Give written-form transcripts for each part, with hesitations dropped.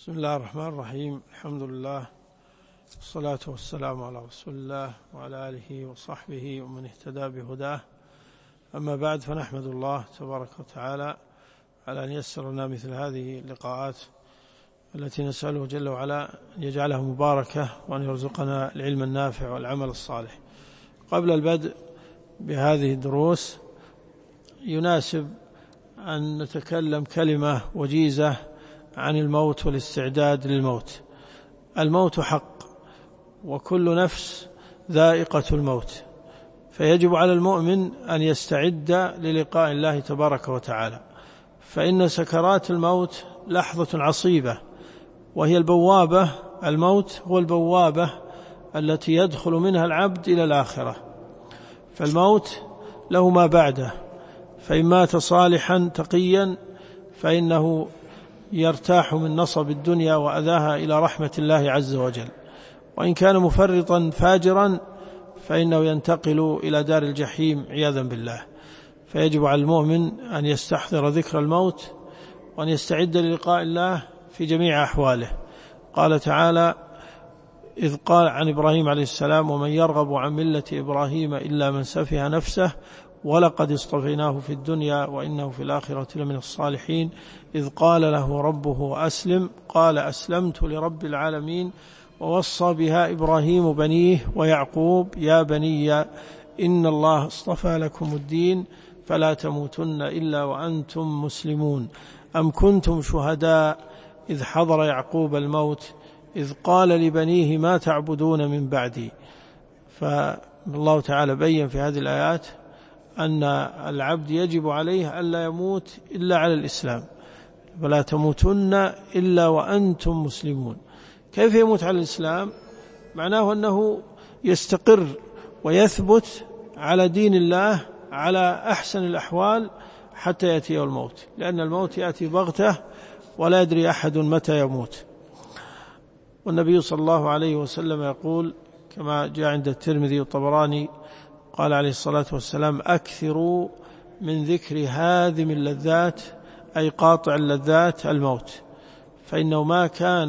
بسم الله الرحمن الرحيم. الحمد لله والصلاة والسلام على رسول الله وعلى آله وصحبه ومن اهتدى بهداه. أما بعد، فنحمد الله تبارك وتعالى على أن يسر لنا مثل هذه اللقاءات التي نسأله جل وعلا أن يجعلها مباركة وأن يرزقنا العلم النافع والعمل الصالح. قبل البدء بهذه الدروس يناسب أن نتكلم كلمة وجيزة عن الموت والاستعداد للموت. الموت حق، وكل نفس ذائقة الموت، فيجب على المؤمن أن يستعد للقاء الله تبارك وتعالى، فإن سكرات الموت لحظة عصيبة، وهي البوابة. الموت هو البوابة التي يدخل منها العبد إلى الآخرة، فالموت له ما بعده، فإن مات صالحا تقيا فإنه يرتاح من نصب الدنيا وأذاها إلى رحمة الله عز وجل، وإن كان مفرطا فاجرا فإنه ينتقل إلى دار الجحيم عياذا بالله. فيجب على المؤمن أن يستحضر ذكر الموت وأن يستعد للقاء الله في جميع أحواله. قال تعالى إذ قال عن إبراهيم عليه السلام: ومن يرغب عن ملة إبراهيم إلا من سفه نفسه ولقد اصطفيناه في الدنيا وإنه في الآخرة لمن الصالحين إذ قال له ربه أسلم قال أسلمت لرب العالمين ووصى بها إبراهيم بنيه ويعقوب يا بني إن الله اصطفى لكم الدين فلا تموتن إلا وأنتم مسلمون أم كنتم شهداء إذ حضر يعقوب الموت إذ قال لبنيه ما تعبدون من بعدي. فالله تعالى بيّن في هذه الآيات أن العبد يجب عليه ألا يموت إلا على الإسلام، فلا تموتن إلا وأنتم مسلمون. كيف يموت على الإسلام؟ معناه أنه يستقر ويثبت على دين الله على أحسن الأحوال حتى يأتي الموت، لأن الموت يأتي بغتة ولا يدري أحد متى يموت. والنبي صلى الله عليه وسلم يقول كما جاء عند الترمذي والطبراني قال عليه الصلاة والسلام: أكثروا من ذكر هادم اللذات، أي قاطع اللذات، الموت، فإنه ما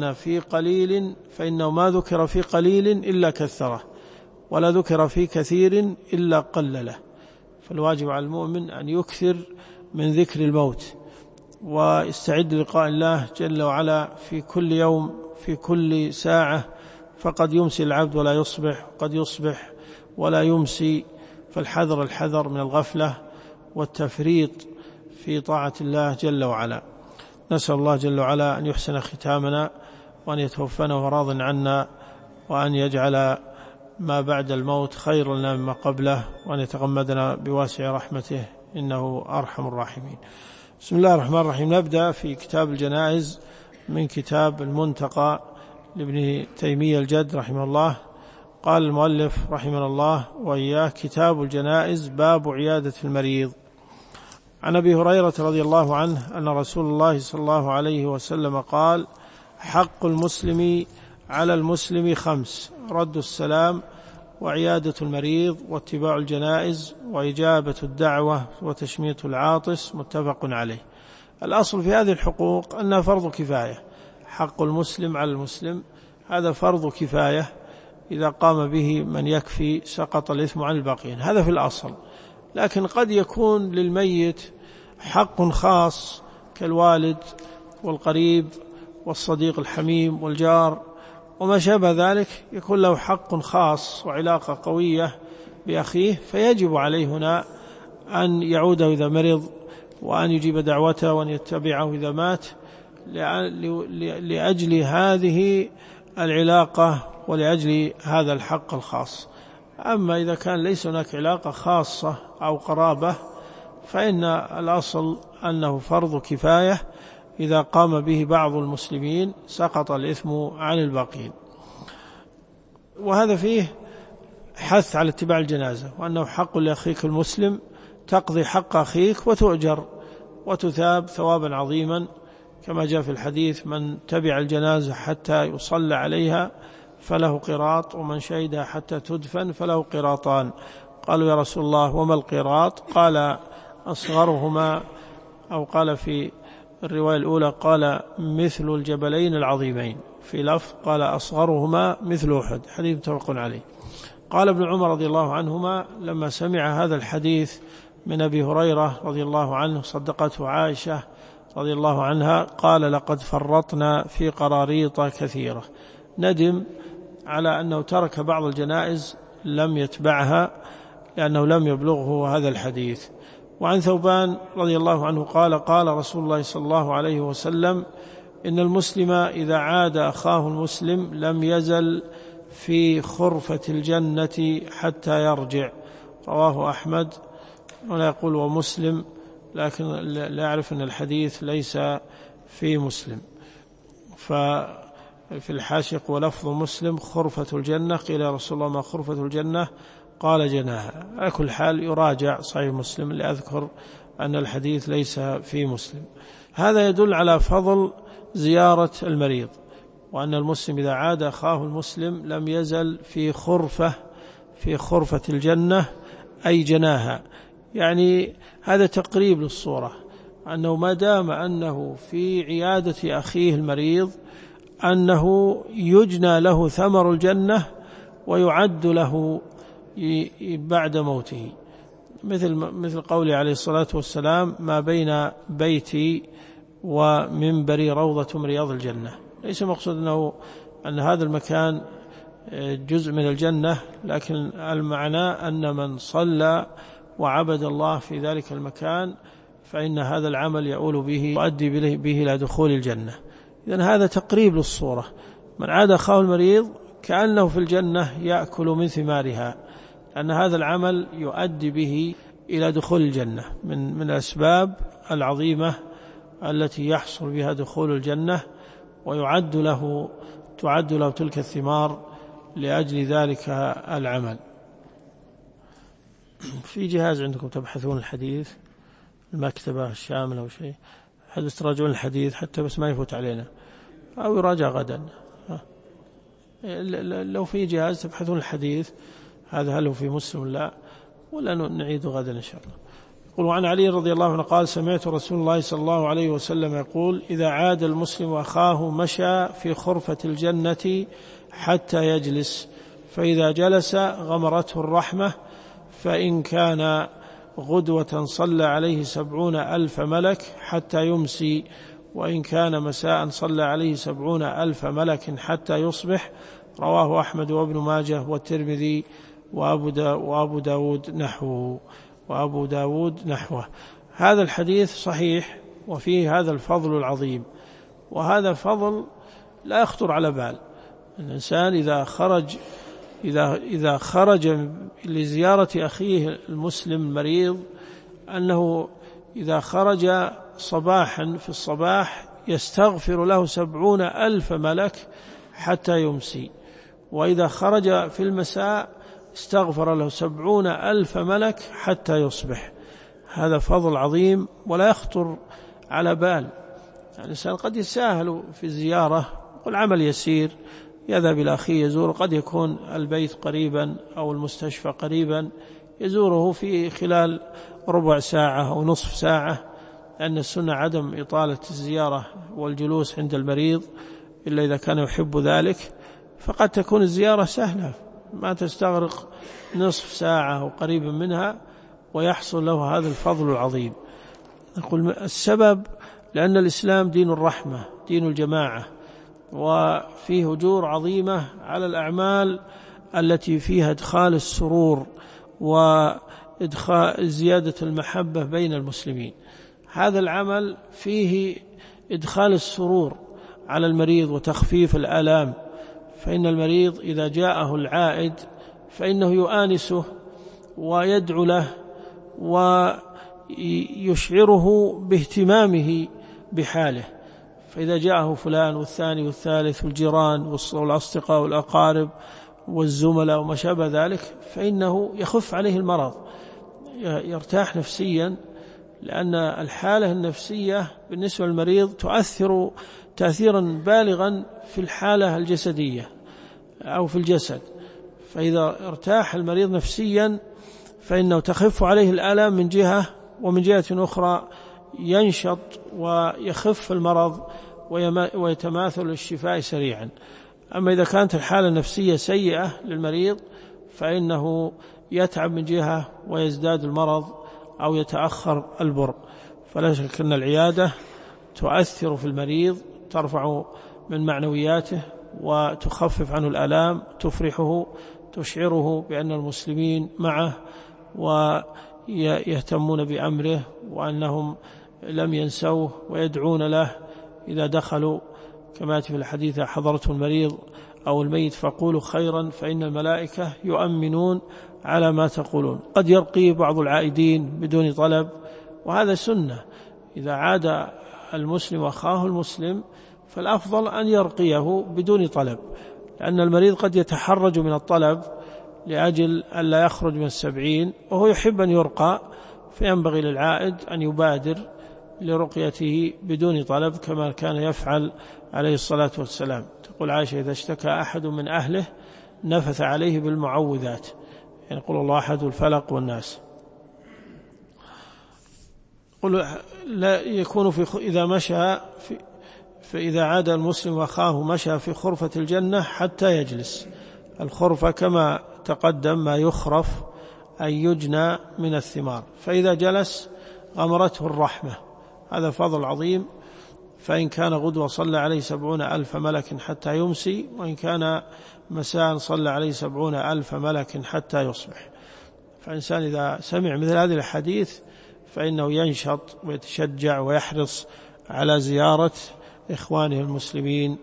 ذكر في قليل إلا كثره ولا ذكر في كثير إلا قلله. فالواجب على المؤمن أن يكثر من ذكر الموت ويستعد لقاء الله جل وعلا في كل يوم في كل ساعة، فقد يمسي العبد ولا يصبح، قد يصبح ولا يمسي، فالحذر من الغفلة والتفريط في طاعة الله جل وعلا. نسأل الله جل وعلا أن يحسن ختامنا وأن يتوفنا وراض عنا، وأن يجعل ما بعد الموت خير لنا مما قبله، وأن يتغمدنا بواسع رحمته إنه أرحم الراحمين. بسم الله الرحمن الرحيم. نبدأ في كتاب الجنائز من كتاب المنتقى لابن تيمية الجد رحمه الله. قال المؤلف رحمه الله وإياه: كتاب الجنائز، باب عيادة المريض. عن أبي هريرة رضي الله عنه أن رسول الله صلى الله عليه وسلم قال: حق المسلم على المسلم 5: رد السلام وعيادة المريض واتباع الجنائز وإجابة الدعوة وتشميت العاطس. متفق عليه. الأصل في هذه الحقوق أنها فرض كفاية. حق المسلم على المسلم هذا فرض كفاية، إذا قام به من يكفي سقط الإثم عن الباقين، هذا في الأصل. لكن قد يكون للميت حق خاص كالوالد والقريب والصديق الحميم والجار وما شابه ذلك، يكون له حق خاص وعلاقة قوية بأخيه، فيجب عليه هنا أن يعوده إذا مرض، وأن يجيب دعوته، وأن يتبعه إذا مات، لأجل هذه العلاقة ولأجل هذا الحق الخاص. أما إذا كان ليس هناك علاقة خاصة أو قرابة فإن الأصل أنه فرض كفاية، إذا قام به بعض المسلمين سقط الإثم عن الباقين. وهذا فيه حث على اتباع الجنازة، وأنه حق لأخيك المسلم، تقضي حق أخيك وتؤجر وتثاب ثوابا عظيما، كما جاء في الحديث: من تبع الجنازة حتى يصلى عليها فله قراط، ومن شهدها حتى تدفن فله قراطان. قالوا يا رسول الله وما القراط؟ قال: أصغرهما، أو قال في الرواية الأولى قال مثل الجبلين العظيمين، في لفظ قال أصغرهما مثل أحد، حديث متفق عليه. قال ابن عمر رضي الله عنهما لما سمع هذا الحديث من أبي هريرة رضي الله عنه صدقته عائشة رضي الله عنها، قال لقد فرطنا في قراريط كثيرة، ندم على أنه ترك بعض الجنائز لم يتبعها لأنه لم يبلغه هذا الحديث. وعن ثوبان رضي الله عنه قال قال رسول الله صلى الله عليه وسلم إن المسلم إذا عاد أخاه المسلم لم يزل في خرفة الجنة حتى يرجع، رواه أحمد. ولا يقول ومسلم، لكن لا يعرف أن الحديث ليس في مسلم، ففي الحاشق ولفظ مسلم خرفة الجنة، قيل يا رسول الله ما خرفة الجنة؟ قال جناها. على كل حال يراجع صحيح مسلم لأذكر أن الحديث ليس في مسلم. هذا يدل على فضل زيارة المريض، وأن المسلم إذا عاد أخاه المسلم لم يزل في خرفة الجنة أي جناها. يعني هذا تقريب للصورة، أنه ما دام أنه في عيادة أخيه المريض أنه يجنى له ثمر الجنة ويعد له بعد موته، مثل قوله عليه الصلاة والسلام ما بين بيتي ومنبري روضة من رياض الجنة. ليس مقصود أن هذا المكان جزء من الجنة، لكن المعنى أن من صلى وعبد الله في ذلك المكان فإن هذا العمل يؤول به يؤدي به إلى دخول الجنة. إذن هذا تقريب للصورة، من عاد أخاه المريض كأنه في الجنة يأكل من ثمارها، أن هذا العمل يؤدي به إلى دخول الجنة من الأسباب العظيمة التي يحصل بها دخول الجنة، ويعد له تلك الثمار لأجل ذلك العمل. في جهاز عندكم تبحثون الحديث، المكتبة الشاملة أو شيء، حدث تراجعون الحديث حتى بس ما يفوت علينا، أو يراجع غدا. لو في جهاز تبحثون الحديث هذا هل هو في مسلم لا، ولا نعيد غدا إن شاء الله. يقول وعن علي رضي الله عنه قال سمعت رسول الله صلى الله عليه وسلم يقول إذا عاد المسلم أخاه مشى في خرفة الجنة حتى يجلس، فإذا جلس غمرته الرحمة، فإن كان غدوة صلى عليه 70,000 ملك حتى يمسي، وإن كان مساء صلى عليه 70,000 ملك حتى يصبح، رواه أحمد وابن ماجه والترمذي وأبو داود نحوه. هذا الحديث صحيح وفيه هذا الفضل العظيم، وهذا فضل لا يخطر على بال. الإنسان إذا خرج لزيارة أخيه المسلم المريض، أنه إذا خرج صباحا في الصباح يستغفر له 70,000 ملك حتى يمسي، وإذا خرج في المساء استغفر له 70,000 ملك حتى يصبح. هذا فضل عظيم ولا يخطر على بال. يعني الإنسان قد يساهل في الزيارة، يقول عمل يسير يذهب إلى أخيه يزور، قد يكون البيت قريبا أو المستشفى قريبا يزوره في خلال ربع ساعة أو نصف ساعة، لأن السنة عدم إطالة الزيارة والجلوس عند المريض إلا إذا كان يحب ذلك، فقد تكون الزيارة سهلة ما تستغرق نصف ساعة أو قريبا منها ويحصل له هذا الفضل العظيم. نقول السبب لأن الإسلام دين الرحمة، دين الجماعة، وفيه أجور عظيمة على الأعمال التي فيها إدخال السرور وإدخال زيادة المحبة بين المسلمين. هذا العمل فيه إدخال السرور على المريض وتخفيف الآلام، فإن المريض إذا جاءه العائد فإنه يؤانسه ويدعو له ويشعره باهتمامه بحاله. فإذا جاءه فلان والثاني والثالث والجيران والأصدقاء والأقارب والزملاء وما شابه ذلك، فإنه يخف عليه المرض، يرتاح نفسيا، لأن الحالة النفسية بالنسبة للمريض تؤثر تأثيرا بالغا في الحالة الجسدية أو في الجسد. فإذا ارتاح المريض نفسيا فإنه تخف عليه الآلام من جهة، ومن جهة أخرى ينشط ويخف المرض ويتماثل الشفاء سريعا. أما إذا كانت الحالة النفسية سيئة للمريض فإنه يتعب من جهة ويزداد المرض أو يتأخر البرء. فلا شك أن العيادة تؤثر في المريض، ترفع من معنوياته وتخفف عنه الآلام، تفرحه، تشعره بأن المسلمين معه ويهتمون بأمره وأنهم لم ينسوه ويدعون له إذا دخلوا، كما في الحديث: حضرته المريض أو الميت فقولوا خيرا فإن الملائكة يؤمنون على ما تقولون. قد يرقي بعض العائدين بدون طلب، وهذا سنة. إذا عاد المسلم أخاه المسلم فالأفضل أن يرقيه بدون طلب، لأن المريض قد يتحرج من الطلب لأجل أن لا يخرج من 70 وهو يحب أن يرقى، فينبغي للعائد أن يبادر لرقيته بدون طلب كما كان يفعل عليه الصلاة والسلام. تقول عائشة: إذا اشتكى أحد من أهله نفث عليه بالمعوذات، يعني يقول الله أحد الفلق والناس. قل لا يكون إذا مشى فإذا عاد المسلم أخاه مشى في خرفة الجنة حتى يجلس. الخرفة كما تقدم ما يخرف أن يجنى من الثمار، فإذا جلس غمرته الرحمة. هذا فضل عظيم. فإن كان غدوة صلى عليه 70,000 ملك حتى يمسي، وإن كان مساء صلى عليه 70,000 ملك حتى يصبح. فإنسان إذا سمع مثل هذه الحديث فإنه ينشط ويتشجع ويحرص على زيارة إخوانه المسلمين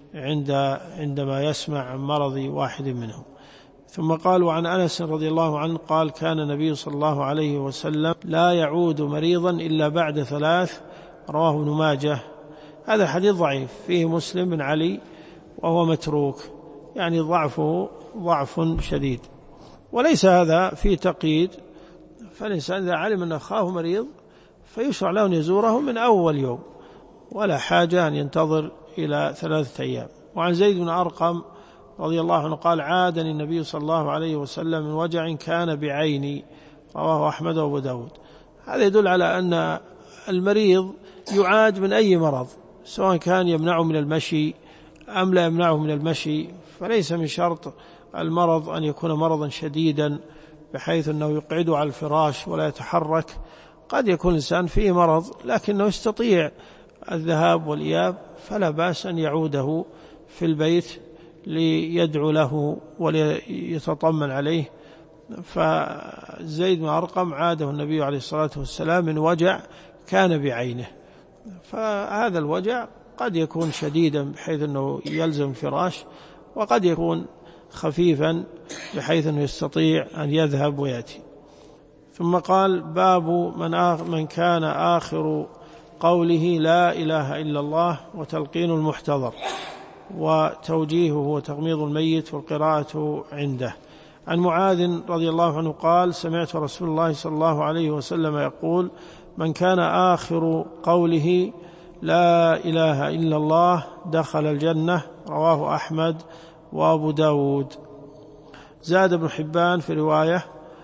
عندما يسمع عن مرض واحد منهم. ثم قال: وعن أنس رضي الله عنه قال: كان النبي صلى الله عليه وسلم لا يعود مريضا إلا بعد 3. رواه ابن ماجه. هذا حديث ضعيف، فيه مسلم بن علي وهو متروك، يعني ضعفه ضعف شديد، وليس هذا في تقييد. فالإنسان إذا علم أن أخاه مريض فيشرع له أن يزوره من أول يوم، ولا حاجة أن ينتظر إلى 3 أيام. وعن زيد بن أرقم رضي الله عنه قال: عادني النبي صلى الله عليه وسلم من وجع كان بعيني. رواه أحمد وأبو داود. هذا يدل على أن المريض يعاد من أي مرض، سواء كان يمنعه من المشي أم لا يمنعه من المشي. فليس من شرط المرض أن يكون مرضا شديدا بحيث أنه يقعده على الفراش ولا يتحرك. قد يكون الإنسان فيه مرض لكنه يستطيع الذهاب والإياب، فلا بأس أن يعوده في البيت ليدعو له وليتطمن عليه. فزيد بن أرقم عاده النبي عليه الصلاة والسلام من وجع كان بعينه، فهذا الوجع قد يكون شديدا بحيث أنه يلزم فراش، وقد يكون خفيفا بحيث أنه يستطيع أن يذهب ويأتي. ثم قال: باب من كان آخر قوله لا إله إلا الله وتلقين المحتضر وتوجيهه وتغميض الميت والقراءة عنده. عن معاذ رضي الله عنه قال: سمعت رسول الله صلى الله عليه وسلم يقول: من كان آخر قوله لا إله إلا الله دخل الجنة. رواه أحمد وأبو داود. زاد ابن حبان في رواية: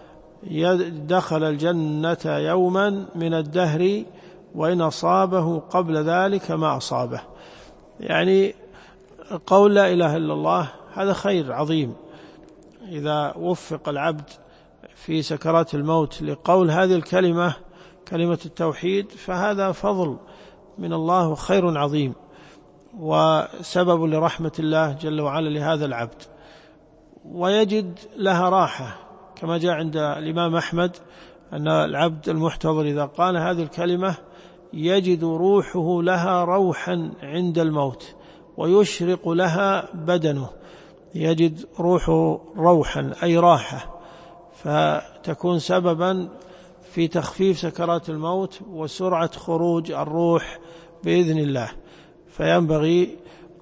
دخل الجنة يوما من الدهر وإن أصابه قبل ذلك ما أصابه. يعني قول لا إله إلا الله هذا خير عظيم. إذا وفق العبد في سكرات الموت لقول هذه الكلمة، كلمة التوحيد، فهذا فضل من الله وخير عظيم وسبب لرحمة الله جل وعلا لهذا العبد، ويجد لها راحة، كما جاء عند الإمام أحمد أن العبد المحتضر إذا قال هذه الكلمة يجد روحه لها روحا عند الموت ويشرق لها بدنه، يجد روحه روحا أي راحة، فتكون سببا في تخفيف سكرات الموت وسرعة خروج الروح بإذن الله. فينبغي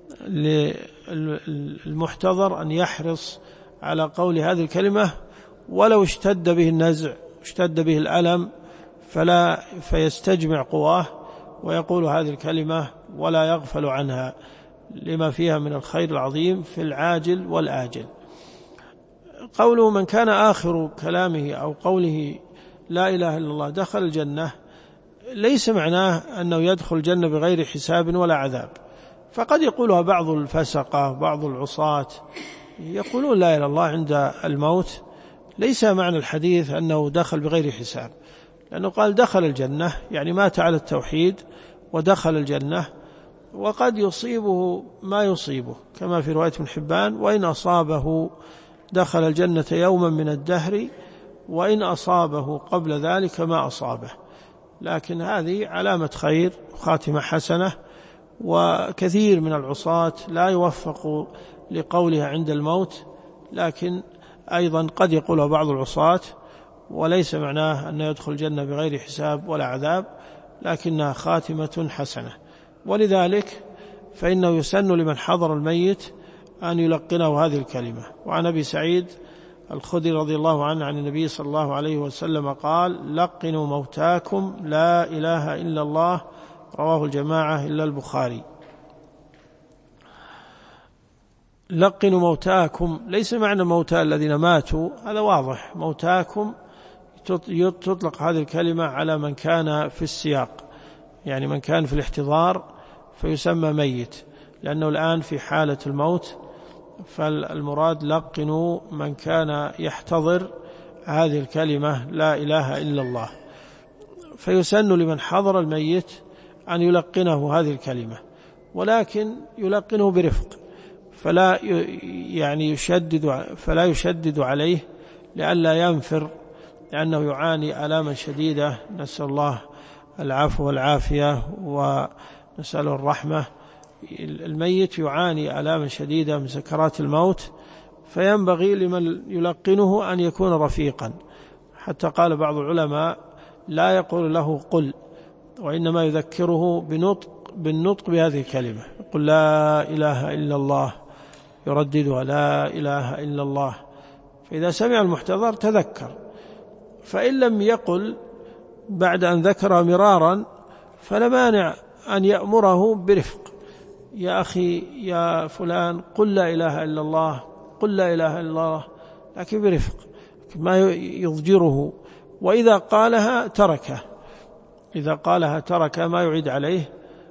للمحتضر أن يحرص على قول هذه الكلمة ولو اشتد به النزع اشتد به الألم فيستجمع قواه ويقول هذه الكلمة ولا يغفل عنها لما فيها من الخير العظيم في العاجل والآجل. قوله من كان آخر كلامه أو قوله لا إله إلا الله دخل الجنة، ليس معناه أنه يدخل الجنة بغير حساب ولا عذاب، فقد يقولها بعض الفسقة بعض العصاة يقولون لا إله إلا الله عند الموت، ليس معنى الحديث أنه دخل بغير حساب، لأنه قال دخل الجنة يعني مات على التوحيد ودخل الجنة، وقد يصيبه ما يصيبه كما في رواية ابن حبان: وإن أصابه دخل الجنة يوما من الدهر وإن أصابه قبل ذلك ما أصابه. لكن هذه علامة خير خاتمة حسنة، وكثير من العصاة لا يوفق لقولها عند الموت، لكن أيضا قد يقولها بعض العصاة، وليس معناه أن يدخل الجنة بغير حساب ولا عذاب، لكنها خاتمة حسنة. ولذلك فإنه يسن لمن حضر الميت أن يلقنه هذه الكلمة. وعن أبي سعيد الخدري رضي الله عنه عن النبي صلى الله عليه وسلم قال: لقنوا موتاكم لا إله إلا الله، رواه الجماعة إلا البخاري. لقنوا موتاكم ليس معنى موتى الذين ماتوا، هذا واضح، موتاكم تطلق هذه الكلمة على من كان في السياق، يعني من كان في الاحتضار فيسمى ميت، لأنه الآن في حالة الموت، فالمراد لقنوا من كان يحتضر هذه الكلمة لا إله إلا الله. فيسن لمن حضر الميت أن يلقنه هذه الكلمة، ولكن يلقنه برفق، فلا يشدد عليه لئلا ينفر، لأنه يعاني آلاما شديدة، نسأل الله العفو والعافية ونسأله الرحمة. الميت يعاني آلاما شديدة من سكرات الموت، فينبغي لمن يلقنه أن يكون رفيقا، حتى قال بعض العلماء: لا يقول له قل، وإنما يذكره بالنطق بهذه الكلمة، يقول لا إله إلا الله، يرددها لا إله إلا الله، فإذا سمع المحتضر تذكر. فإن لم يقل بعد أن ذكر مرارا فلا مانع أن يأمره برفق: يا أخي يا فلان قل لا إله إلا الله، قل لا إله إلا الله، لكن برفق ما يضجره. وإذا قالها تركه، إذا قالها ترك ما يعيد عليه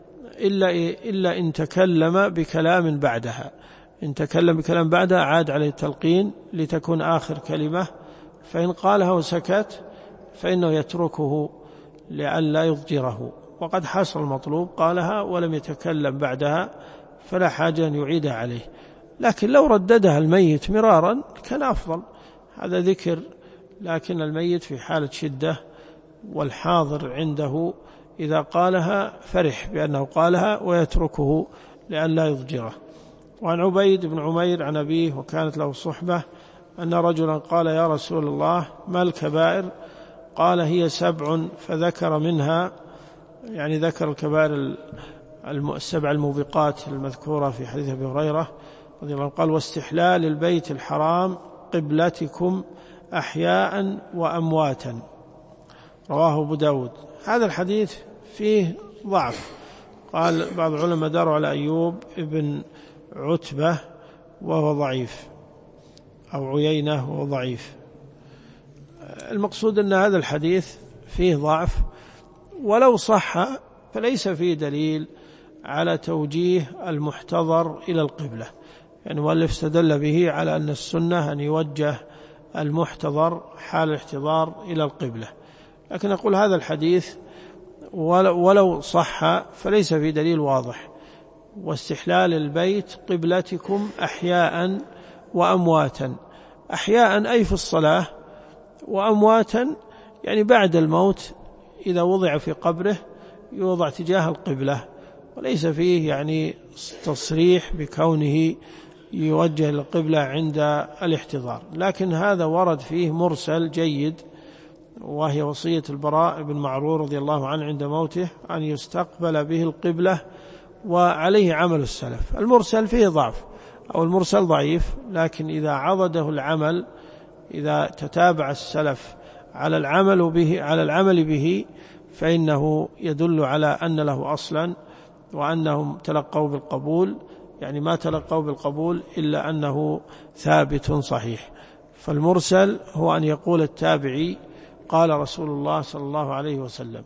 إلا إن تكلم بكلام بعدها، إن تكلم بكلام بعدها عاد عليه التلقين لتكون آخر كلمة، فإن قالها وسكت فإنه يتركه لئلا يضجره، وقد حصل المطلوب، قالها ولم يتكلم بعدها فلا حاجة أن يعيدها عليه. لكن لو رددها الميت مرارا كان أفضل، هذا ذكر، لكن الميت في حالة شدة والحاضر عنده إذا قالها فرح بأنه قالها ويتركه لئلا يضجره. وعن عبيد بن عمير عن أبيه وكانت له صحبة أن رجلا قال: يا رسول الله ما الكبائر؟ قال: هي 7، فذكر منها، يعني ذكر الكبائر 7 الموبقات المذكورة في حديث أبي هريرة رضي الله عنه، قال: واستحلال البيت الحرام قبلتكم أحياء وأمواتا، رواه أبو داود. هذا الحديث فيه ضعف، قال بعض العلماء داروا على أيوب ابن عتبة وهو ضعيف، أو عيينة وهو ضعيف. المقصود أن هذا الحديث فيه ضعف، ولو صح فليس فيه دليل على توجيه المحتضر إلى القبلة، يعني مؤلف استدل به على أن السنة أن يوجه المحتضر حال الاحتضار إلى القبلة. لكن أقول هذا الحديث ولو صح فليس فيه دليل واضح. واستحلال البيت قبلتكم أحياء وأمواتا، أحياء أي في الصلاة، وأمواتا يعني بعد الموت إذا وضع في قبره يوضع تجاه القبلة، وليس فيه يعني تصريح بكونه يوجه للقبلة عند الاحتضار. لكن هذا ورد فيه مرسل جيد، وهي وصية البراء بن معرور رضي الله عنه عند موته أن يستقبل به القبلة، وعليه عمل السلف. المرسل فيه ضعف، أو المرسل ضعيف، لكن إذا عضده العمل، إذا تتابع السلف على العمل به فإنه يدل على أن له أصلا، وأنهم تلقوا بالقبول، يعني ما تلقوا بالقبول إلا أنه ثابت صحيح. فالمرسل هو أن يقول التابعي قال رسول الله صلى الله عليه وسلم،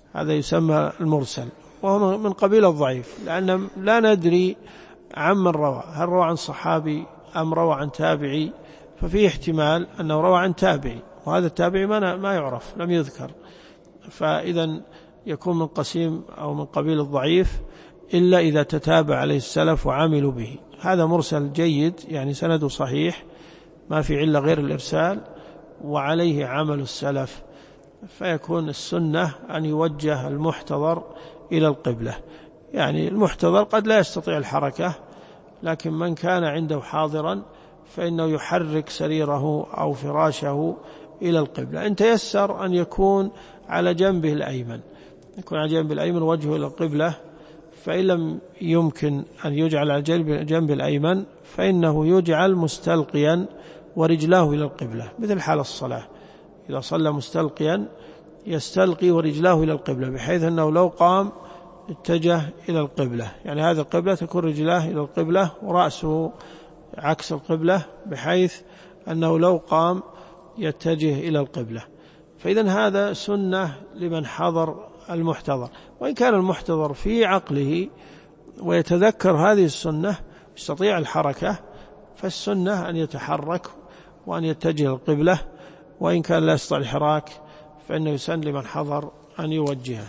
هذا يسمى المرسل، وهو من قبيل الضعيف، لأن لا ندري عمن روى، هل روى عن صحابي أم روى عن تابعي، ففيه احتمال أنه روى عن تابعي، وهذا التابعي ما يعرف، لم يذكر، فإذا يكون من قسيم أو من قبيل الضعيف إلا إذا تتابع عليه السلف وعملوا به. هذا مرسل جيد، يعني سنده صحيح، ما في علة غير الإرسال، وعليه عمل السلف، فيكون السنة أن يوجه المحتضر إلى القبلة. يعني المحتضر قد لا يستطيع الحركة، لكن من كان عنده حاضرا فإنه يحرك سريره أو فراشه إلى القبلة. إن تيسر أن يكون على جنبه الأيمن، يكون على جنب الأيمن وجهه إلى القبلة، فإن لم يمكن أن يجعل على جنب الأيمن فإنه يجعل مستلقيا ورجلاه إلى القبلة، مثل حال الصلاة، إذا صلى مستلقيا يستلقي ورجلاه إلى القبلة، بحيث أنه لو قام اتجه إلى القبلة، يعني هذه القبلة تكون رجلاه إلى القبلة ورأسه عكس القبلة، بحيث أنه لو قام يتجه إلى القبلة. فإذن هذا سنة لمن حضر المحتضر، وإن كان المحتضر في عقله ويتذكر هذه السنة يستطيع الحركة، فالسنة أن يتحرك وأن يتجه القبلة، وإن كان لا يستطيع الحراك فإنه يسن لمن حضر أن يوجهه.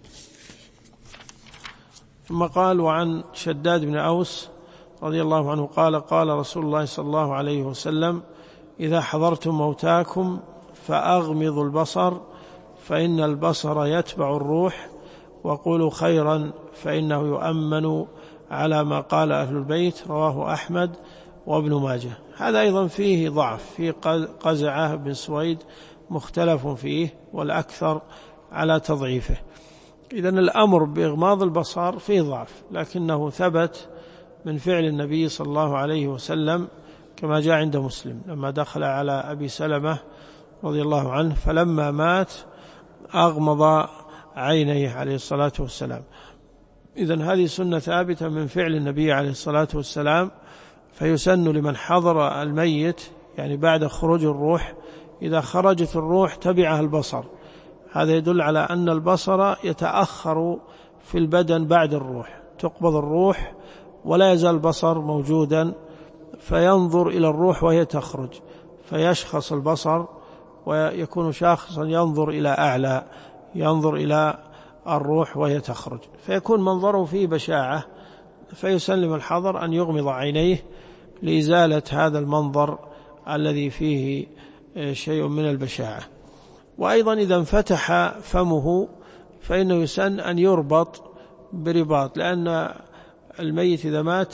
ثم قال: وعن شداد بن أوس رضي الله عنه قال: قال رسول الله صلى الله عليه وسلم: إذا حضرتم موتاكم فأغمضوا البصر، فإن البصر يتبع الروح، وقولوا خيرا فإنه يؤمن على ما قال أهل البيت. رواه أحمد وابن ماجه. هذا أيضا فيه ضعف، في قزعة بن سويد مختلف فيه، والأكثر على تضعيفه. إذن الأمر بإغماض البصر فيه ضعف، لكنه ثبت من فعل النبي صلى الله عليه وسلم، كما جاء عند مسلم لما دخل على أبي سلمة رضي الله عنه، فلما مات أغمض عينيه عليه الصلاة والسلام. إذن هذه سنة ثابتة من فعل النبي عليه الصلاة والسلام، فيسن لمن حضر الميت، يعني بعد خروج الروح، إذا خرجت الروح تبعها البصر. هذا يدل على أن البصر يتأخر في البدن بعد الروح، تقبض الروح ولا يزال البصر موجودا، فينظر إلى الروح وهي تخرج، فيشخص البصر ويكون شاخصا ينظر إلى أعلى، ينظر إلى الروح وهي تخرج، فيكون منظره فيه بشاعة، فيسلم الحضر أن يغمض عينيه لإزالة هذا المنظر الذي فيه شيء من البشاعة. وأيضا إذا انفتح فمه فإنه يسن أن يربط برباط، لأن الميت إذا مات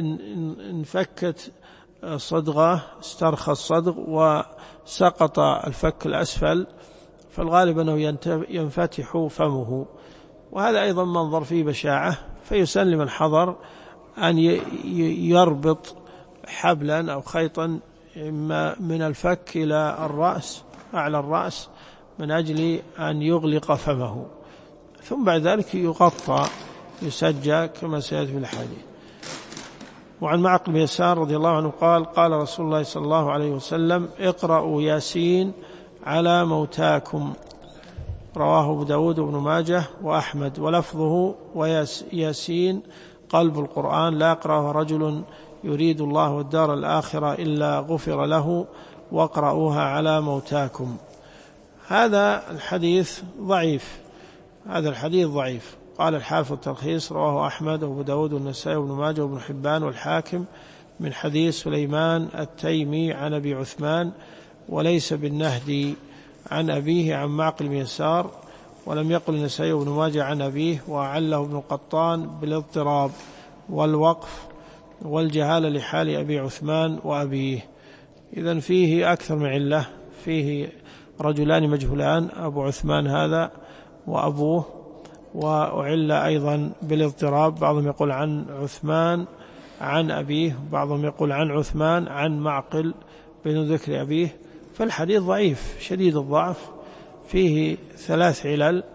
انفكت صدغه، استرخى الصدغ وسقط الفك الأسفل، فالغالب أنه ينفتح فمه، وهذا أيضا منظر فيه بشاعة، فيسن لمن حضر أن يربط حبلا أو خيطا إما من الفك إلى الرأس، أعلى الرأس، من أجل أن يغلق فمه، ثم بعد ذلك يغطى، يسجى كما سيأتي في الحديث. وعن معقل بن يسار رضي الله عنه قال: قال رسول الله صلى الله عليه وسلم: اقرأوا ياسين على موتاكم. رواه أبو داود وابن ماجه وأحمد، ولفظه: وياسين قلب القرآن، لا يقرأه رجل يريد الله والدار الآخرة إلا غفر له، واقرأوها على موتاكم. هذا الحديث ضعيف، هذا الحديث ضعيف. قال الحافظ التلخيص: رواه أحمد وأبو داود والنسائي وابن ماجه وابن حبان والحاكم من حديث سليمان التيمي عن أبي عثمان، وليس بالنهدي عن أبيه عن معقل بن يسار، ولم يقل النسائي وابن ماجه عن أبيه، وأعله ابن قطان بالاضطراب والوقف والجهالة لحال أبي عثمان وأبيه. إذن فيه أكثر من علة، فيه رجلان مجهولان، أبو عثمان هذا وأبوه، وأعل أيضا بالاضطراب، بعضهم يقول عن عثمان عن أبيه، بعضهم يقول عن عثمان عن معقل بن ذكر أبيه، فالحديث ضعيف شديد الضعف، فيه 3 علل.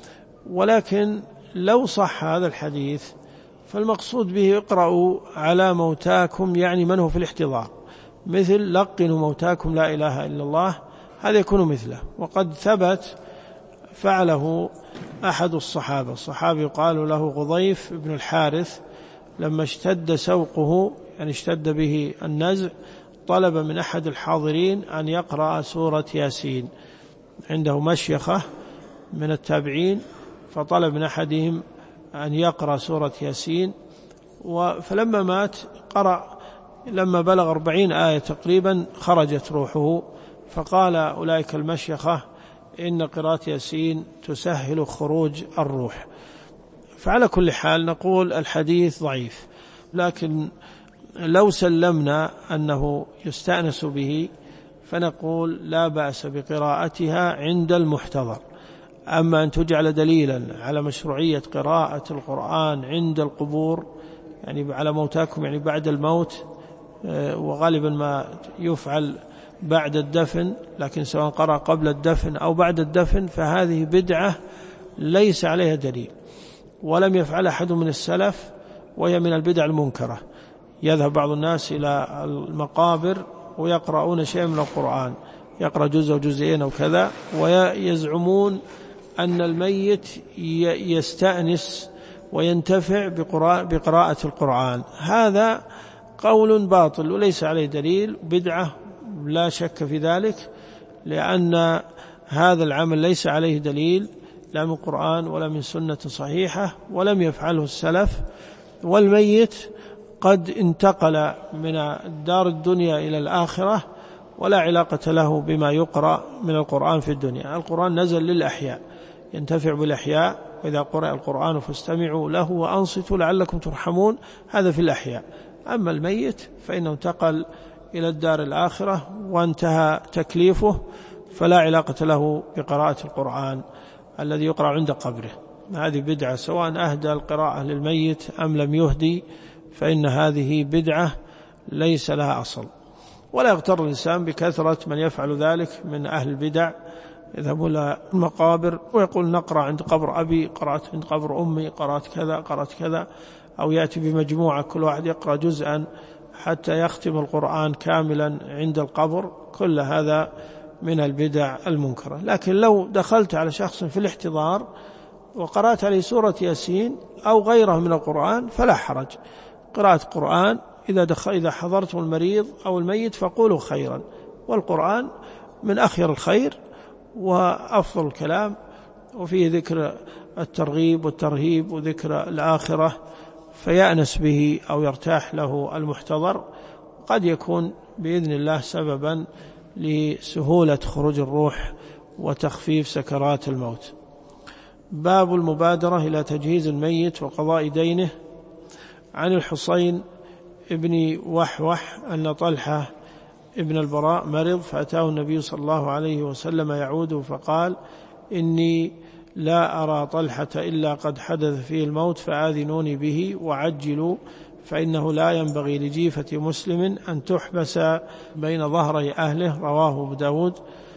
ولكن لو صح هذا الحديث فالمقصود به اقرأوا على موتاكم، يعني من هو في الاحتضار، مثل لقنوا موتاكم لا إله إلا الله، هذا يكون مثله. وقد ثبت فعله أحد الصحابة، صحابي يقال له غضيف بن الحارث، لما اشتد سوقه يعني اشتد به النزع طلب من أحد الحاضرين أن يقرأ سورة ياسين، عنده مشيخة من التابعين فطلب من أحدهم أن يقرأ سورة ياسين، فلما مات قرأ، لما بلغ 40 آية تقريبا خرجت روحه، فقال أولئك المشيخة إن قراءة ياسين تسهل خروج الروح. فعلى كل حال نقول الحديث ضعيف، لكن لو سلمنا أنه يستأنس به فنقول لا بأس بقراءتها عند المحتضر. أما أن تجعل دليلا على مشروعية قراءة القرآن عند القبور، يعني على موتاكم، يعني بعد الموت، وغالبا ما يفعل بعد الدفن، لكن سواء قرأ قبل الدفن أو بعد الدفن فهذه بدعة ليس عليها دليل، ولم يفعل أحد من السلف، وهي من البدع المنكرة. يذهب بعض الناس إلى المقابر ويقرؤون شيئا من القرآن، يقرأ جزء أو جزئين أو كذا، ويزعمون أن الميت يستأنس وينتفع بقراءة القرآن. هذا قول باطل وليس عليه دليل، بدعة لا شك في ذلك، لأن هذا العمل ليس عليه دليل لا من القرآن ولا من سنة صحيحة، ولم يفعله السلف. والميت قد انتقل من الدار الدنيا إلى الآخرة ولا علاقة له بما يقرأ من القرآن في الدنيا. القرآن نزل للأحياء، ينتفع بالأحياء، وإذا قرأ القرآن فاستمعوا له وأنصتوا لعلكم ترحمون، هذا في الأحياء. أما الميت فإنه انتقل إلى الدار الآخرة وانتهى تكليفه، فلا علاقة له بقراءة القرآن الذي يقرأ عند قبره. هذه بدعة، سواء أهدى القراءة للميت أم لم يهدي، فإن هذه بدعة ليس لها أصل. ولا يغتر الإنسان بكثرة من يفعل ذلك من أهل البدع، يذهب إلى المقابر ويقول نقرأ عند قبر أبي، قرأت عند قبر أمي، قرأت كذا قرأت كذا، أو يأتي بمجموعة كل واحد يقرأ جزءا حتى يختم القرآن كاملا عند القبر. كل هذا من البدع المنكرة. لكن لو دخلت على شخص في الاحتضار وقرأت عليه سورة ياسين أو غيره من القرآن فلا حرج، قراءة القرآن إذا حضرتم المريض أو الميت فقولوا خيرا، والقرآن من أخير الخير وأفضل الكلام، وفيه ذكر الترغيب والترهيب وذكر الآخرة، فيأنس به أو يرتاح له المحتضر، قد يكون بإذن الله سببا لسهولة خروج الروح وتخفيف سكرات الموت. باب المبادرة إلى تجهيز الميت وقضاء دينه. عن الحصين ابن وحوح أن طلحة ابن البراء مرض، فأتاه النبي صلى الله عليه وسلم يعوده فقال إني لا أرى طلحة إلا قد حدث فيه الموت، فآذنوني به وعجلوا، فإنه لا ينبغي لجيفة مسلم أن تحبس بين ظهري أهله. رواه أبو داود.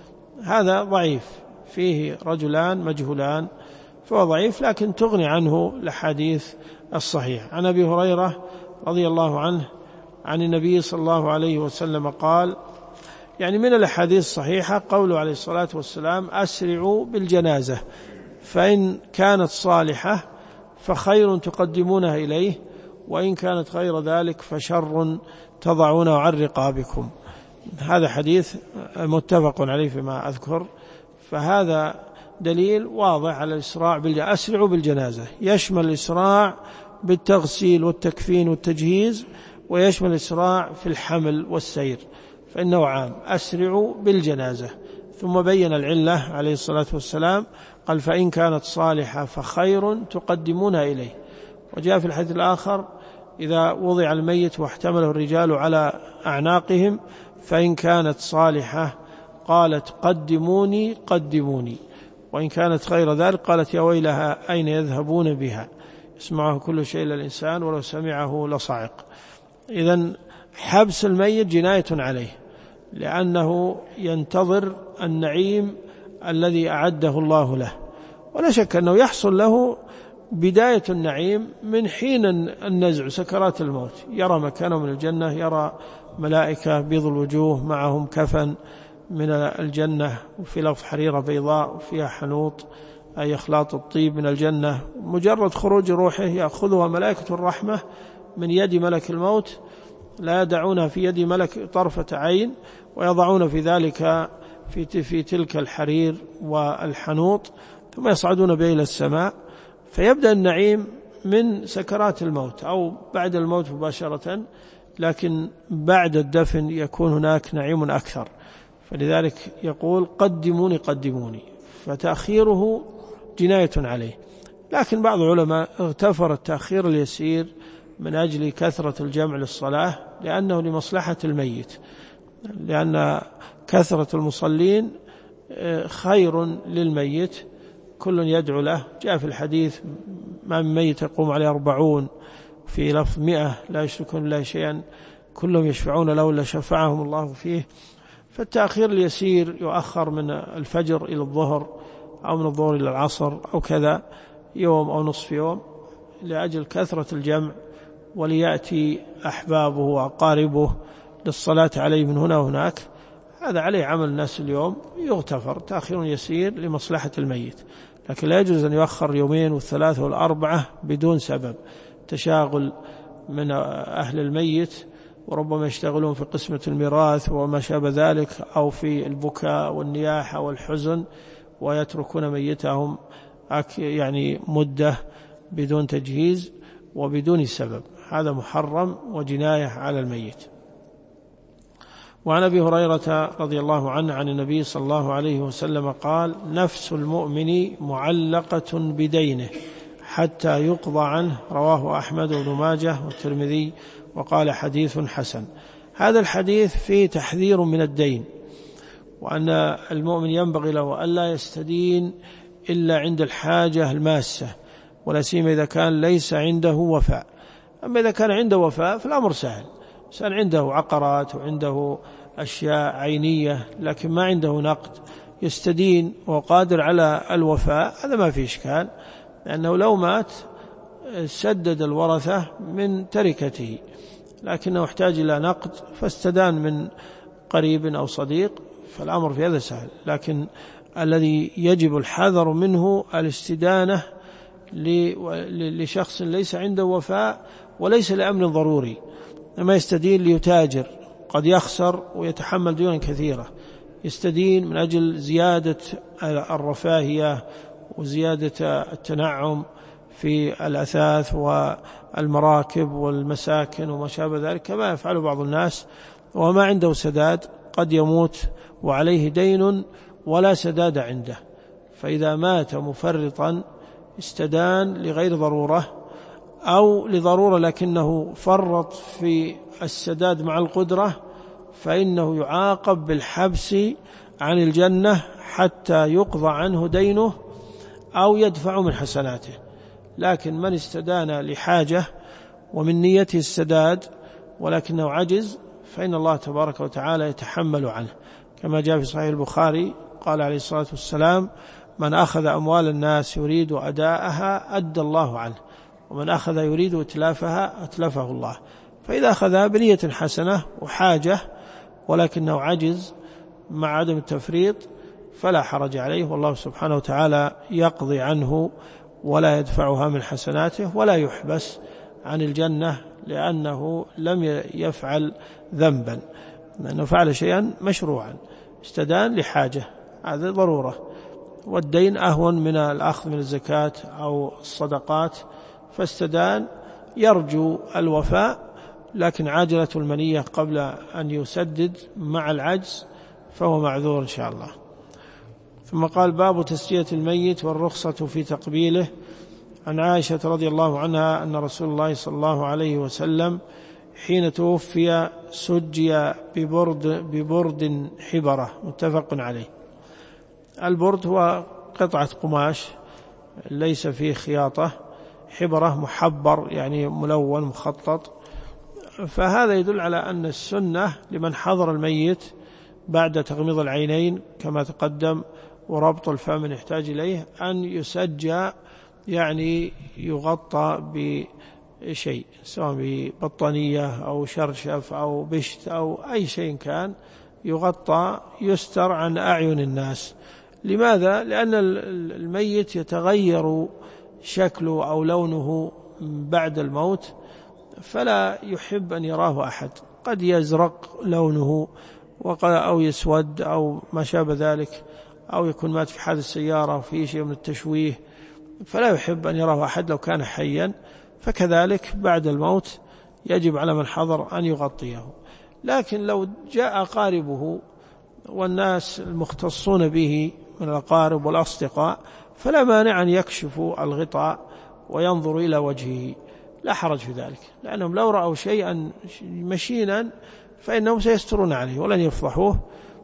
هذا ضعيف، فيه رجلان مجهولان، فهو ضعيف، لكن تغني عنه الحديث الصحيح. عن أبي هريرة رضي الله عنه عن النبي صلى الله عليه وسلم قال، يعني من الأحاديث الصحيحة قوله عليه الصلاة والسلام أسرعوا بالجنازة، فإن كانت صالحة فخير تقدمونها إليه، وإن كانت غير ذلك فشر تضعونه عن رقابكم. هذا حديث متفق عليه فيما أذكر، فهذا دليل واضح على الإسراع أسرعوا بالجنازة، يشمل الإسراع بالتغسيل والتكفين والتجهيز، ويشمل الإسراع في الحمل والسير، فإنه عام. أسرعوا بالجنازة. ثم بين العلة عليه الصلاة والسلام، قال فإن كانت صالحة فخير تقدمونها إليه. وجاء في الحديث الآخر إذا وضع الميت واحتمله الرجال على أعناقهم، فإن كانت صالحة قالت قدموني قدموني، وإن كانت غير ذلك قالت يا ويلها أين يذهبون بها، يسمعه كل شيء إلا الإنسان ولو سمعه لصعق. إذن حبس الميت جناية عليه، لأنه ينتظر النعيم الذي أعده الله له، ولا شك أنه يحصل له بداية النعيم من حين النزع سكرات الموت، يرى مكانه من الجنة، يرى ملائكة بيض الوجوه معهم كفن من الجنة، وفي لفظ حريرة بيضاء وفيها حنوط أي إخلاط الطيب من الجنة، مجرد خروج روحه يأخذها ملائكة الرحمة من يد ملك الموت، لا يدعونها في يد ملك طرفة عين، ويضعون في ذلك في تلك الحرير والحنوط، ثم يصعدون به إلى السماء، فيبدأ النعيم من سكرات الموت أو بعد الموت مباشرة، لكن بعد الدفن يكون هناك نعيم أكثر. فلذلك يقول قدموني قدموني، فتأخيره جناية عليه. لكن بعض العلماء اغتفر التأخير اليسير من أجل كثرة الجمع للصلاة، لأنه لمصلحة الميت، لأن كثرة المصلين خير للميت، كل يدعو له. جاء في الحديث ما من ميت يقوم عليه 40، في لفظ 100 لا يشركون الله شيئا كلهم يشفعون له إلا شفعهم الله فيه. فالتأخير اليسير يؤخر من الفجر إلى الظهر، أو من الظهر إلى العصر، أو كذا يوم أو نصف يوم، لأجل كثرة الجمع، وليأتي أحبابه وأقاربه للصلاة عليه من هنا وهناك. هذا عليه عمل الناس اليوم، يغتفر تأخير يسير لمصلحة الميت. لكن لا يجوز أن يؤخر يومين والثلاثة والأربعة بدون سبب، تشاغل من أهل الميت، وربما يشتغلون في قسمة الميراث وما شابه ذلك، أو في البكاء والنياحة والحزن، ويتركون ميتهم يعني مدة بدون تجهيز وبدون سبب. هذا محرم وجناية على الميت. وعن أبي هريرة رضي الله عنه عن النبي صلى الله عليه وسلم قال: نفس المؤمن معلقة بدينه حتى يقضى عنه. رواه أحمد وابن ماجه والترمذي، وقال حديث حسن. هذا الحديث فيه تحذير من الدين، وأن المؤمن ينبغي له ألا يستدين إلا عند الحاجة الماسة، ولا سيما إذا كان ليس عنده وفاء. أما إذا كان عنده وفاء فالأمر سهل، إنسان عنده عقارات وعنده أشياء عينية لكن ما عنده نقد، يستدين وقادر على الوفاء، هذا ما فيه إشكال، لأنه لو مات سدد الورثة من تركته، لكنه يحتاج إلى نقد فاستدان من قريب أو صديق، فالأمر في هذا سهل. لكن الذي يجب الحذر منه الاستدانة لشخص ليس عنده وفاء وليس لأمر ضروري، لما يستدين ليتاجر قد يخسر ويتحمل ديونا كثيرة، يستدين من أجل زيادة الرفاهية وزيادة التنعم في الأثاث والمراكب والمساكن وما شابه ذلك، كما يفعل بعض الناس، وما عنده سداد، قد يموت وعليه دين ولا سداد عنده، فإذا مات مفرطا استدان لغير ضرورة أو لضرورة لكنه فرط في السداد مع القدرة، فإنه يعاقب بالحبس عن الجنة حتى يقضى عنه دينه أو يدفع من حسناته. لكن من استدان لحاجة ومن نيته السداد ولكنه عجز، فإن الله تبارك وتعالى يتحمل عنه، كما جاء في صحيح البخاري قال عليه الصلاة والسلام: من أخذ أموال الناس يريد أداءها أدى الله عنه، ومن أخذ يريد إتلافها أتلفه الله. فإذا أخذها بنية حسنة وحاجة ولكنه عجز مع عدم التفريط فلا حرج عليه، والله سبحانه وتعالى يقضي عنه ولا يدفعها من حسناته، ولا يحبس عن الجنة لأنه لم يفعل ذنبا، لأنه فعل شيئا مشروعا، استدان لحاجة، هذا ضرورة. والدين أهون من الأخذ من الزكاة أو الصدقات، فاستدان يرجو الوفاء، لكن عاجلة المنية قبل أن يسدد مع العجز فهو معذور إن شاء الله. ثم قال: باب تسجية الميت والرخصة في تقبيله. عن عائشة رضي الله عنها أن رسول الله صلى الله عليه وسلم حين توفي سجي ببرد حبرة، متفق عليه. البرد هو قطعة قماش ليس فيه خياطة، حبرة محبر يعني ملون مخطط. فهذا يدل على أن السنة لمن حضر الميت بعد تغميض العينين كما تقدم وربط الفم من يحتاج إليه أن يسجى، يعني يغطى بشيء سواء ببطانية أو شرشف أو بشت أو أي شيء كان، يغطى يستر عن أعين الناس، لماذا؟ لأن الميت يتغير شكله أو لونه بعد الموت، فلا يحب أن يراه أحد، قد يزرق لونه أو يسود أو ما شابه ذلك، أو يكون مات في حادث سيارة وفيه شيء من التشويه، فلا يحب أن يراه أحد لو كان حيا. فكذلك بعد الموت يجب على من حضر أن يغطيه. لكن لو جاء أقاربه والناس المختصون به من الأقارب والأصدقاء فلا مانع أن يكشفوا الغطاء وينظروا إلى وجهه، لا حرج في ذلك، لأنهم لو رأوا شيئا مشينا فإنهم سيسترون عليه ولن يفضحوه،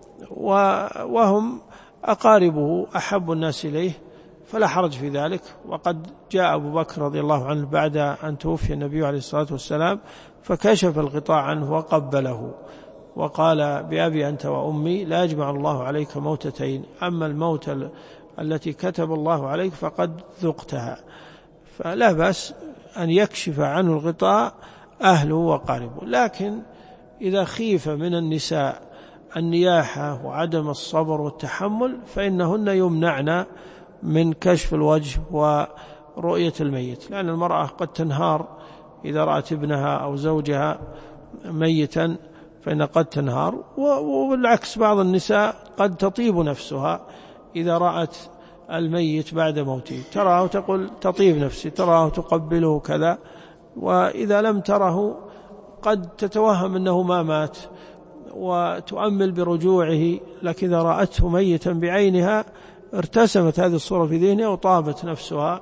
وهم أقاربه أحب الناس إليه، فلا حرج في ذلك. وقد جاء أبو بكر رضي الله عنه بعد أن توفي النبي عليه الصلاة والسلام فكشف الغطاء عنه وقبله وقال: بأبي أنت وأمي لا يجمع الله عليك موتتين، أما الموت التي كتب الله عليك فقد ذقتها. فلا بأس أن يكشف عنه الغطاء أهله وقاربه. لكن إذا خيف من النساء النياحة وعدم الصبر والتحمل فإنهن يمنعن من كشف الوجه ورؤية الميت، لأن المرأة قد تنهار إذا رأت ابنها أو زوجها ميتا، فإن قد تنهار. وبالعكس بعض النساء قد تطيب نفسها إذا رأت الميت بعد موته، تراه تقول تطيب نفسي، تراه تقبله كذا، وإذا لم تره قد تتوهم أنه ما مات وتؤمل برجوعه، لكن إذا رأته ميتا بعينها ارتسمت هذه الصورة في ذهنها وطابت نفسها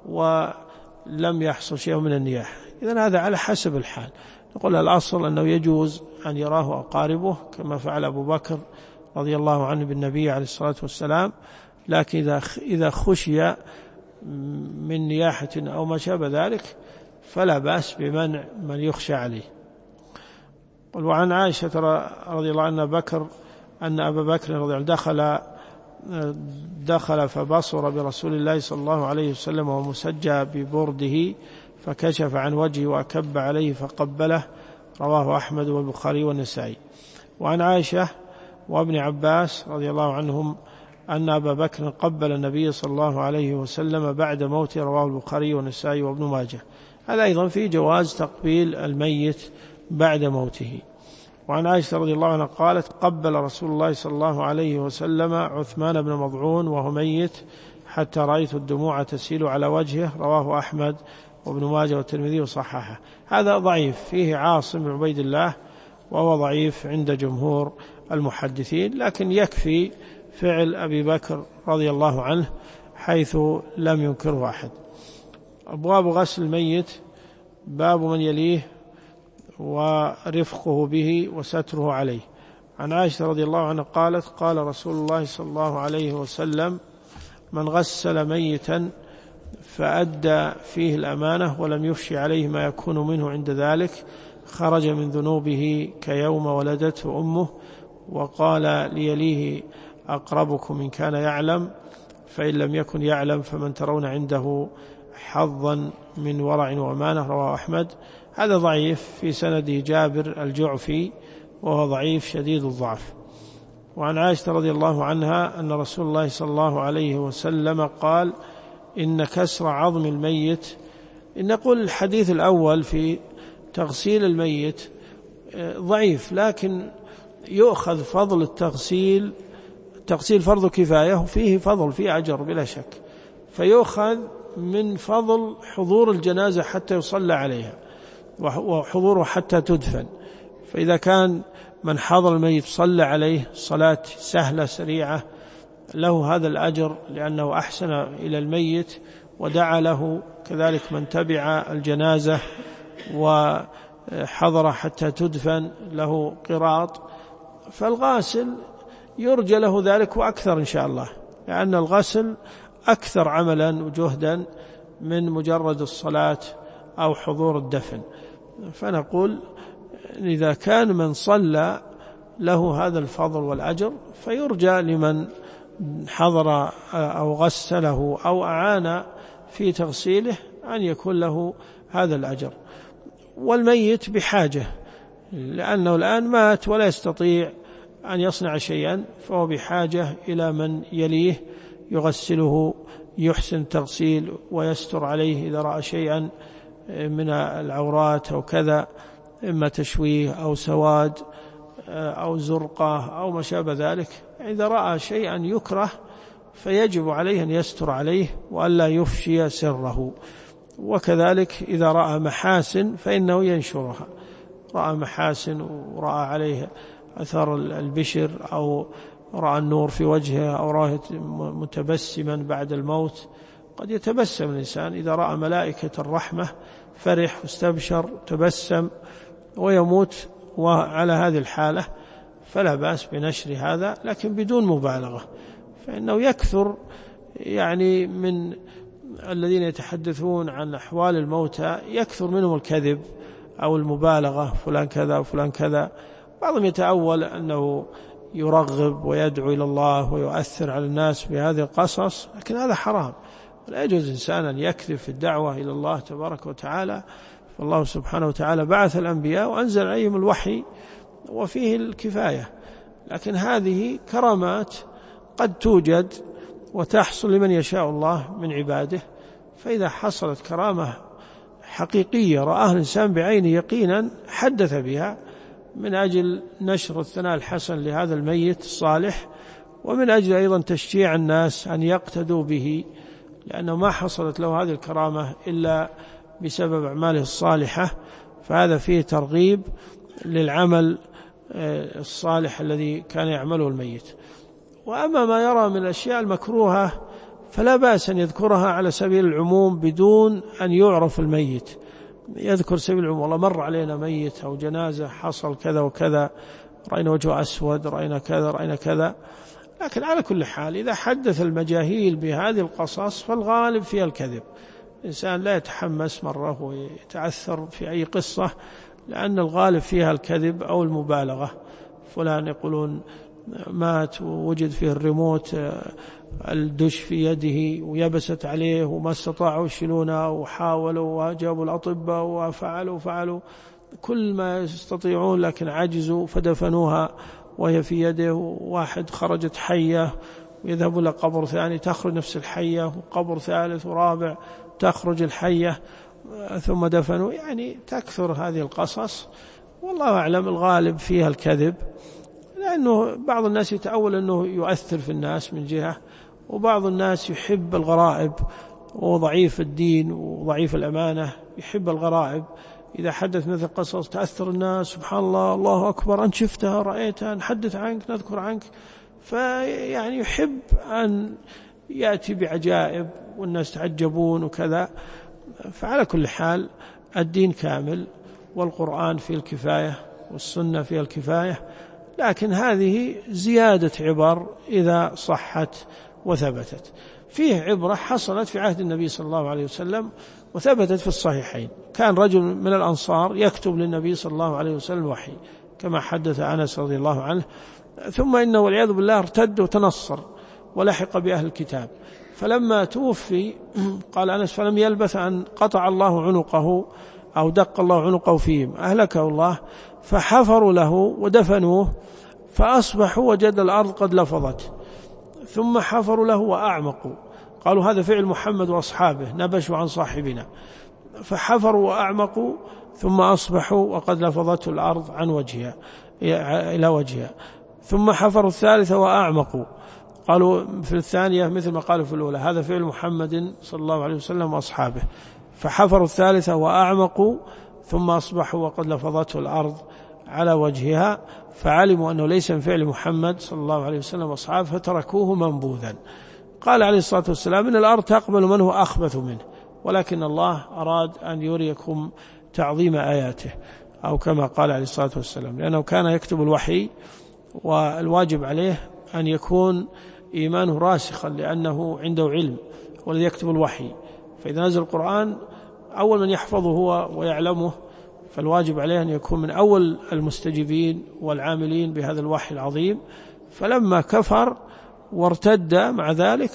ولم يحصل شيء من النياحة. إذن هذا على حسب الحال. نقول الأصل أنه يجوز أن يراه أقاربه كما فعل أبو بكر رضي الله عنه بالنبي عليه الصلاة والسلام، لكن إذا خشي من نياحة أو ما شابه ذلك فلا بأس بمنع من يخشى عليه. وعن عائشة رضي الله عنها أن أبا بكر رضي الله عنه دخل فبصر برسول الله صلى الله عليه وسلم ومسجى ببرده فكشف عن وجهه وأكب عليه فقبله، رواه أحمد والبخاري والنسائي. وعن عائشة وابن عباس رضي الله عنهم أن أبا بكر قبل النبي صلى الله عليه وسلم بعد موته، رواه البخاري والنسائي وابن ماجه. هذا أيضا في جواز تقبيل الميت بعد موته. وعن عائشة رضي الله عنها قالت: قبل رسول الله صلى الله عليه وسلم عثمان بن مضعون وهو ميت حتى رأيت الدموع تسيل على وجهه، رواه أحمد وابن ماجه والترمذي وصححه. هذا ضعيف، فيه عاصم بن عبيد الله وهو ضعيف عند جمهور المحدثين، لكن يكفي فعل أبي بكر رضي الله عنه حيث لم ينكره أحد. أبواب غسل الميت: باب من يليه ورفقه به وستره عليه. عن عائشة رضي الله عنها قالت: قال رسول الله صلى الله عليه وسلم: من غسل ميتا فأدى فيه الأمانة ولم يفشي عليه ما يكون منه عند ذلك خرج من ذنوبه كيوم ولدته أمه. وقال ليليه أقربكم إن كان يعلم، فإن لم يكن يعلم فمن ترون عنده حظا من ورع وأمانة، رواه أحمد. هذا ضعيف، في سنده جابر الجعفي وهو ضعيف شديد الضعف. وعن عائشة رضي الله عنها أن رسول الله صلى الله عليه وسلم قال: إن كسر عظم الميت، إن نقول الحديث الأول في تغسيل الميت ضعيف، لكن يؤخذ فضل التغسيل فرض كفاية، وفيه فضل، فيه أجر بلا شك، فيؤخذ من فضل حضور الجنازة حتى يصلى عليها وحضوره حتى تدفن. فإذا كان من حضر الميت صلى عليه صلاة سهلة سريعة له هذا الأجر، لأنه أحسن إلى الميت ودعا له. كذلك من تبع الجنازة وحضر حتى تدفن له قراط. فالغاسل يرجى له ذلك وأكثر إن شاء الله، لأن الغسل أكثر عملا وجهدا من مجرد الصلاة أو حضور الدفن. فنقول إذا كان من صلى له هذا الفضل والأجر فيرجى لمن حضر أو غسله أو أعان في تغسيله أن يكون له هذا الأجر. والميت بحاجة، لأنه الآن مات ولا يستطيع أن يصنع شيئا فهو بحاجة إلى من يليه يغسله، يحسن تغسيل ويستر عليه إذا رأى شيئا من العورات أو كذا، إما تشويه أو سواد أو زرقة أو ما شابه ذلك. إذا رأى شيئا يكره فيجب عليه أن يستر عليه وألا يفشي سره. وكذلك إذا رأى محاسن فإنه ينشرها، رأى محاسن ورأى عليه أثر البشر أو رأى النور في وجهه أو رأى متبسما بعد الموت. قد يتبسم الإنسان إذا رأى ملائكة الرحمة فرح واستبشر تبسم ويموت، وعلى هذه الحالة فلا بأس بنشر هذا، لكن بدون مبالغة، فإنه يكثر يعني من الذين يتحدثون عن أحوال الموتى يكثر منهم الكذب أو المبالغة، فلان كذا وفلان كذا. بعضهم يتأول أنه يرغب ويدعو إلى الله ويؤثر على الناس بهذه القصص، لكن هذا حرام. لا يجوز الإنسان أن يكذب في الدعوة إلى الله تبارك وتعالى. فالله سبحانه وتعالى بعث الأنبياء وأنزل عليهم الوحي وفيه الكفاية، لكن هذه كرامات قد توجد وتحصل لمن يشاء الله من عباده. فإذا حصلت كرامة حقيقية رآها الإنسان بعينه يقينا حدث بها من أجل نشر الثناء الحسن لهذا الميت الصالح، ومن أجل أيضا تشجيع الناس أن يقتدوا به، لأنه ما حصلت له هذه الكرامة إلا بسبب أعماله الصالحة. فهذا فيه ترغيب للعمل الصالح الذي كان يعمله الميت. وأما ما يرى من الأشياء المكروهة فلا بأس أن يذكرها على سبيل العموم بدون أن يعرف الميت، يذكر سبيل العموم: والله مر علينا ميت أو جنازة حصل كذا وكذا، رأينا وجهه أسود، رأينا كذا رأينا كذا. لكن على كل حال إذا حدث المجاهيل بهذه القصص فالغالب فيها الكذب. الإنسان لا يتحمس مرة ويتعثر في أي قصة، لأن الغالب فيها الكذب أو المبالغة. فلان يقولون مات ووجد فيه الريموت الدش في يده ويبست عليه وما استطاعوا يشيلونه، وحاولوا وجابوا الأطباء وفعلوا كل ما يستطيعون، لكن عجزوا فدفنوها وهي في يده. واحد خرجت حية ويذهب إلى قبر ثاني تخرج نفس الحية، وقبر ثالث ورابع تخرج الحية، ثم دفنوا. يعني تكثر هذه القصص، والله أعلم الغالب فيها الكذب، لأنه بعض الناس يتأول أنه يؤثر في الناس من جهة، وبعض الناس يحب الغرائب وضعيف الدين وضعيف الأمانة، يحب الغرائب. إذا حدث مثل قصص تأثر الناس: سبحان الله، الله أكبر، أنت شفتها رأيتها، نحدث عنك نذكر عنك. فيعني يحب أن يأتي بعجائب والناس تعجبون وكذا. فعلى كل حال الدين كامل، والقرآن فيه الكفاية والسنة فيها الكفاية، لكن هذه زيادة عبر إذا صحت وثبتت. فيه عبرة حصلت في عهد النبي صلى الله عليه وسلم وثبتت في الصحيحين: كان رجل من الأنصار يكتب للنبي صلى الله عليه وسلم وحي، كما حدث أنس رضي الله عنه، ثم إنه والعياذ بالله ارتد وتنصر ولحق بأهل الكتاب. فلما توفي قال أنس: فلم يلبث أن قطع الله عنقه أو دق الله عنقه فيهم، أهلكه الله. فحفروا له ودفنوه، فأصبحوا وجد الأرض قد لفظت، ثم حفروا له وأعمقوا، قالوا: هذا فعل محمد وأصحابه، نبشوا عن صاحبنا. فحفروا وأعمقوا، ثم أصبحوا وقد لفظته الأرض عن وجهها إلى وجهها. ثم حفروا الثالثة وأعمقوا، قالوا في الثانية مثل ما قالوا في الأولى: هذا فعل محمد صلى الله عليه وسلم وأصحابه. فحفروا الثالثة وأعمقوا، ثم أصبحوا وقد لفظته الأرض على وجهها، فعلموا أنه ليس من فعل محمد صلى الله عليه وسلم وأصحابه، فتركوه منبوذا. قال عليه الصلاة والسلام: إن الأرض تقبل من هو أخبث منه، ولكن الله أراد أن يريكم تعظيم آياته، أو كما قال عليه الصلاة والسلام، لأنه كان يكتب الوحي، والواجب عليه أن يكون إيمانه راسخا، لأنه عنده علم والذي يكتب الوحي. فإذا نزل القرآن أول من يحفظه هو ويعلمه، فالواجب عليه أن يكون من أول المستجيبين والعاملين بهذا الوحي العظيم. فلما كفر وارتد مع ذلك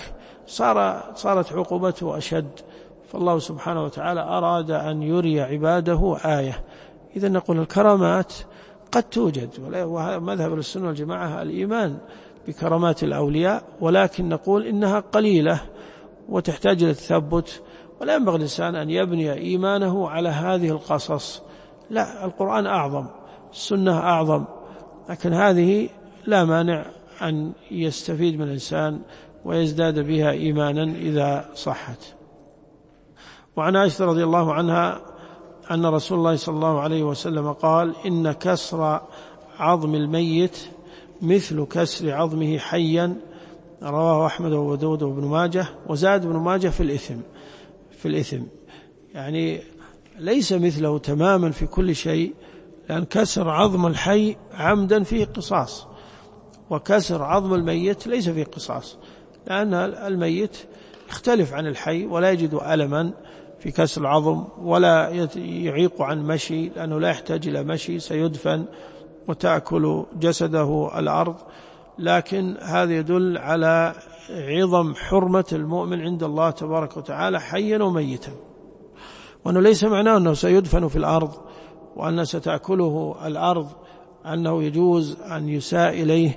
صارت عقوبته أشد. فالله سبحانه وتعالى أراد أن يري عباده آية. إذا نقول الكرامات قد توجد، ومذهب السنة والجماعة الإيمان بكرامات الأولياء، ولكن نقول إنها قليلة وتحتاج إلى التثبت، ولا ينبغي الإنسان أن يبني إيمانه على هذه القصص. لا، القرآن أعظم، السنة أعظم، لكن هذه لا مانع أن يستفيد من الإنسان ويزداد بها إيمانا إذا صحت. وعن عائشة رضي الله عنها أن رسول الله صلى الله عليه وسلم قال: إن كسر عظم الميت مثل كسر عظمه حيا. رواه أحمد وأبو داود وابن ماجه. وزاد ابن ماجه في الإثم، يعني ليس مثله تماما في كل شيء، لأن كسر عظم الحي عمدا فيه قصاص، وكسر عظم الميت ليس فيه قصاص، لأن الميت يختلف عن الحي ولا يجد ألما في كسر العظم ولا يعيق عن مشي، لأنه لا يحتاج إلى مشي، سيدفن وتأكل جسده الأرض. لكن هذا يدل على عظم حرمة المؤمن عند الله تبارك وتعالى حيا وميتا، وأنه ليس معناه أنه سيدفن في الأرض وأن ستأكله الأرض، أنه يجوز أن يساء إليه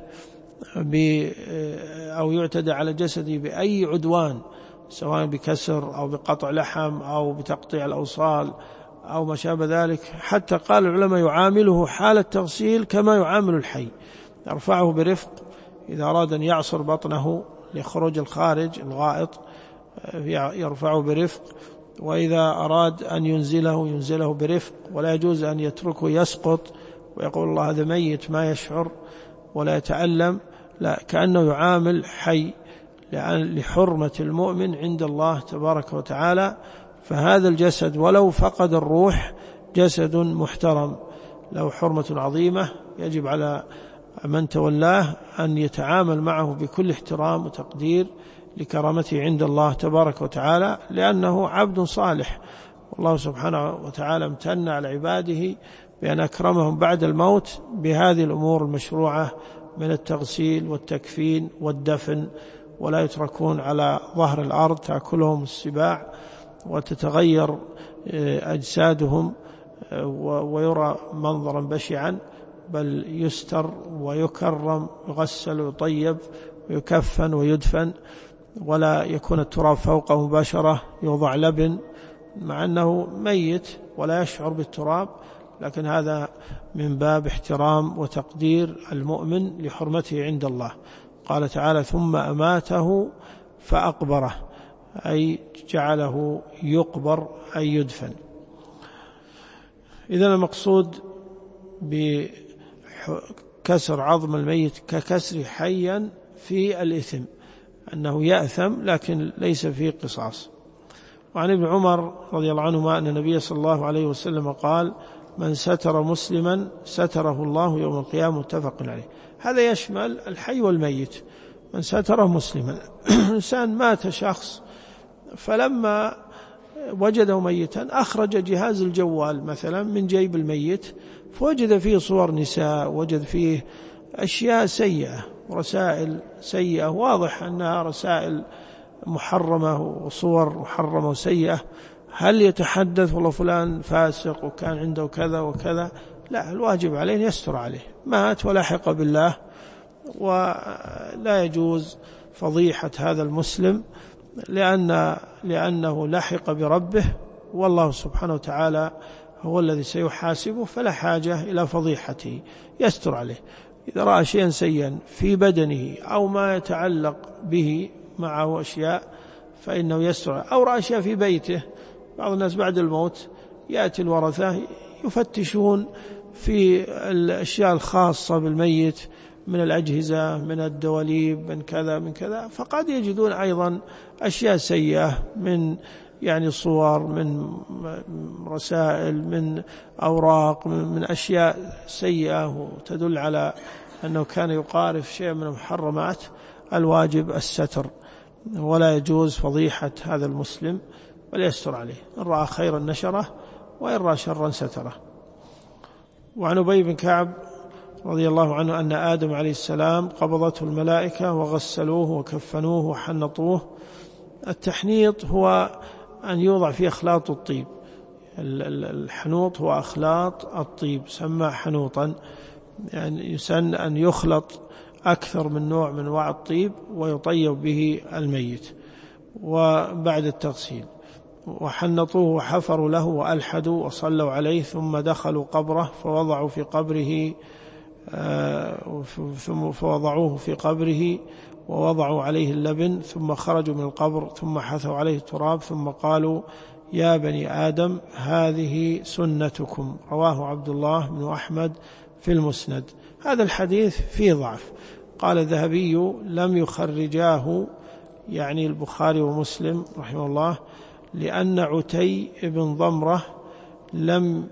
أو يعتدى على جسده بأي عدوان، سواء بكسر أو بقطع لحم أو بتقطيع الأوصال أو ما شابه ذلك. حتى قال العلماء يعامله حال التغسيل كما يعامل الحي، يرفعه برفق إذا أراد أن يعصر بطنه لخروج الخارج الغائط يرفعه برفق، وإذا أراد أن ينزله برفق، ولا يجوز أن يتركه يسقط ويقول الله هذا ميت ما يشعر ولا يتألم، لا، كأنه يعامل حي لحرمة المؤمن عند الله تبارك وتعالى. فهذا الجسد ولو فقد الروح جسد محترم له حرمة عظيمة، يجب على من تولاه أن يتعامل معه بكل احترام وتقدير لكرامته عند الله تبارك وتعالى، لأنه عبد صالح، والله سبحانه وتعالى امتن على عباده بأن أكرمهم بعد الموت بهذه الأمور المشروعة من التغسيل والتكفين والدفن، ولا يتركون على ظهر الأرض تأكلهم السباع وتتغير أجسادهم ويرى منظرا بشعا، بل يستر ويكرم، يغسل ويطيب ويكفن ويدفن، ولا يكون التراب فوقه مباشرة، يوضع لبن مع أنه ميت ولا يشعر بالتراب، لكن هذا من باب احترام وتقدير المؤمن لحرمته عند الله. قال تعالى: ثم أماته فأقبره، أي جعله يقبر أي يدفن. إذن المقصود بكسر عظم الميت ككسر حيا في الإثم، أنه يأثم لكن ليس فيه قصاص. وعن ابن عمر رضي الله عنهما أن النبي صلى الله عليه وسلم قال: من ستر مسلما ستره الله يوم القيامة، متفق عليه. هذا يشمل الحي والميت. من ستره مسلما، إنسان مات شخص فلما وجده ميتا أخرج جهاز الجوال مثلا من جيب الميت، فوجد فيه صور نساء، وجد فيه أشياء سيئة، رسائل سيئة، واضح أنها رسائل محرمة وصور محرمة وسيئة. هل يتحدث والله فلان فاسق وكان عنده كذا وكذا؟ لا، الواجب عليه يستر عليه، مات ولاحق بالله، ولا يجوز فضيحة هذا المسلم لأنه لحق بربه، والله سبحانه وتعالى هو الذي سيحاسبه، فلا حاجة إلى فضيحته، يستر عليه. إذا رأى شيئا سيئا في بدنه أو ما يتعلق به معه أشياء فإنه يستر، أو رأى أشياء في بيته. بعض الناس بعد الموت يأتي الورثة يفتشون في الأشياء الخاصة بالميت من الأجهزة، من الدواليب، من كذا من كذا، فقد يجدون أيضا أشياء سيئة من يعني صور، من رسائل، من أوراق، من أشياء سيئة وتدل على أنه كان يقارف شيء من المحرمات. الواجب الستر، ولا يجوز فضيحة هذا المسلم، بل يستر عليه، إن رأى خيرا نشره وإن رأى شرا ستره. وعن أبي بن كعب رضي الله عنه أن آدم عليه السلام قبضته الملائكة وغسلوه وكفنوه وحنطوه. التحنيط هو أن يوضع فيه أخلاط الطيب، الحنوط هو أخلاط الطيب، سمى حنوطا، يعني يسن أن يخلط أكثر من نوع من أنواع الطيب ويطيب به الميت وبعد التغسيل. وحنطوه وحفروا له وألحدوا وصلوا عليه، ثم دخلوا قبره فوضعوه في قبره ووضعوا عليه اللبن، ثم خرجوا من القبر ثم حثوا عليه التراب، ثم قالوا: يا بني آدم هذه سنتكم. رواه عبد الله بن أحمد في المسند. هذا الحديث فيه ضعف. قال الذهبي: لم يخرجاه، يعني البخاري ومسلم رحمه الله، لأن عتي بن ضمرة لم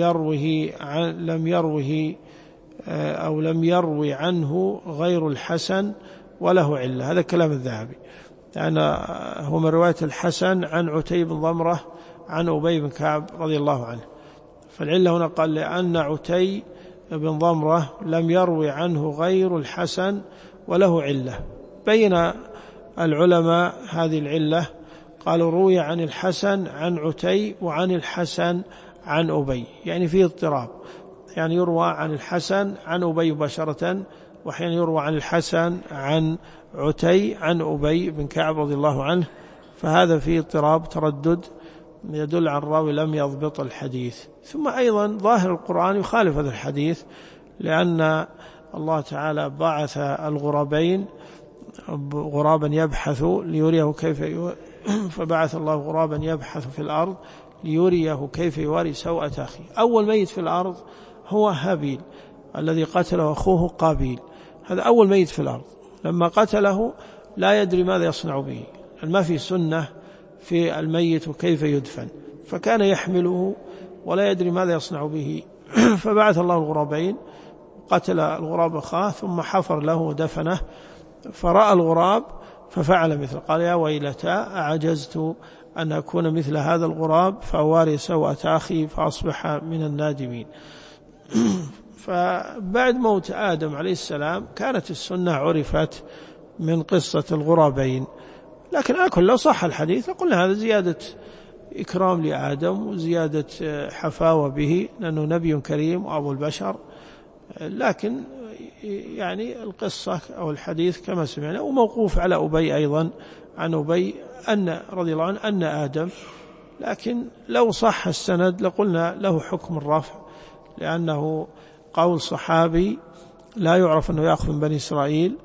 يروي عنه غير الحسن وله علة. هذا كلام الذهبي، لأن هو من رواية الحسن عن عتي بن ضمرة عن أبي بن كعب رضي الله عنه، فالعلة هنا قال لأن عتي بن ضمرة لم يروي عنه غير الحسن وله علة. بين العلماء هذه العلة، قالوا: روي عن الحسن عن عتي وعن الحسن عن أبي، يعني فيه اضطراب، يعني يروى عن الحسن عن أبي مباشرة، وحين يروى عن الحسن عن عتي عن أبي بن كعب رضي الله عنه، فهذا فيه اضطراب، تردد، يدل عن الراوي لم يضبط الحديث. ثم أيضا ظاهر القرآن يخالف هذا الحديث، لأن الله تعالى بعث الغرابين، غرابا يبحث ليريه كيف فبعث الله غرابا يبحث في الأرض ليريه كيف يواري سوءة أخيه. أول ميت في الأرض هو هابيل الذي قتله أخوه قابيل، هذا أول ميت في الأرض. لما قتله لا يدري ماذا يصنع به، ما في سنة في الميت وكيف يدفن، فكان يحمله ولا يدري ماذا يصنع به، فبعث الله الغرابين، قتل الغراب أخاه ثم حفر له ودفنه، فرأى الغراب ففعل مثل، قال: يا ويلتى أعجزت أن أكون مثل هذا الغراب فأواري سوءة أخي فأصبح من النادمين. فبعد موت آدم عليه السلام كانت السنة عرفت من قصة الغرابين، لكن لو صح الحديث قلنا هذا زيادة إكرام لآدم وزيادة حفاوة به، لأنه نبي كريم وأبو البشر. لكن يعني القصة أو الحديث كما سمعنا وموقوف على أبي أيضا، عن أبي أن رضي الله عنه أن آدم، لكن لو صح السند لقلنا له حكم الرفع، لأنه قول صحابي لا يعرف أنه يأخذ من بني إسرائيل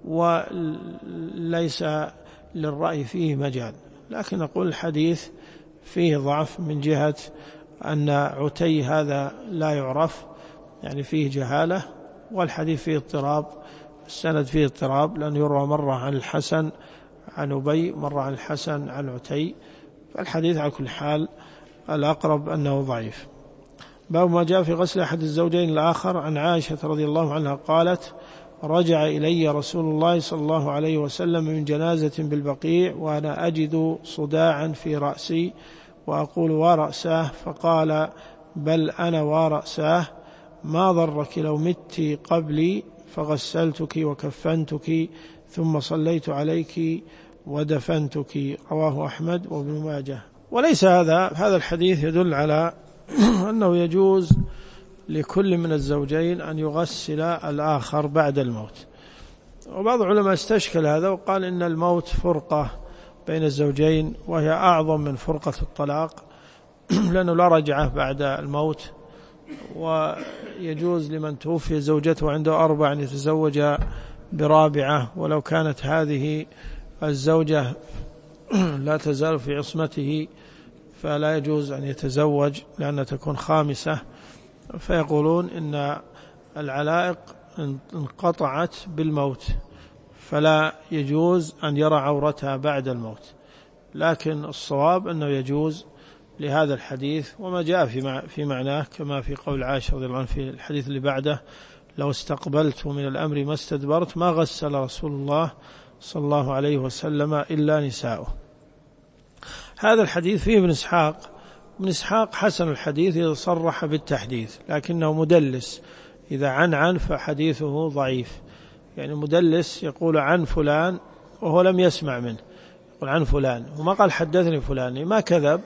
وليس للرأي فيه مجال. لكن نقول الحديث فيه ضعف من جهة أن عتي هذا لا يعرف، يعني فيه جهالة، والحديث فيه اضطراب، السند فيه اضطراب، لأنه يروى مرة عن الحسن عن أبي، مرة عن الحسن عن عتي، فالحديث على كل حال الأقرب أنه ضعيف. باب ما جاء في غسل أحد الزوجين الآخر. عن عائشة رضي الله عنها قالت: رجع إلي رسول الله صلى الله عليه وسلم من جنازة بالبقيع وأنا أجد صداعا في رأسي وأقول: ورأساه، فقال: بل أنا ورأساه، ما ضرك لو مت قبلي فغسلتك وكفنتك ثم صليت عليك ودفنتك. رواه أحمد وابن ماجه. وليس هذا الحديث يدل على أنه يجوز لكل من الزوجين أن يغسل الآخر بعد الموت. وبعض العلماء استشكل هذا وقال إن الموت فرقة بين الزوجين، وهي أعظم من فرقة الطلاق، لأنه لا رجعة بعد الموت، ويجوز لمن توفي زوجته عنده 4 أن يتزوج برابعة، ولو كانت هذه الزوجة لا تزال في عصمته فلا يجوز أن يتزوج لأنها تكون خامسة. فيقولون إن العلائق انقطعت بالموت، فلا يجوز أن يرى عورتها بعد الموت. لكن الصواب أنه يجوز لهذا الحديث وما جاء في معناه، كما في قول عائشة رضي الله عنها في الحديث اللي بعده: لو استقبلت من الأمر ما استدبرت ما غسل رسول الله صلى الله عليه وسلم إلا نساؤه. هذا الحديث فيه ابن إسحاق حسن الحديث إذا صرح بالتحديث، لكنه مدلس، إذا عن فحديثه ضعيف. يعني مدلس يقول عن فلان وهو لم يسمع منه، يقول عن فلان وما قال حدثني فلان، ما كذب،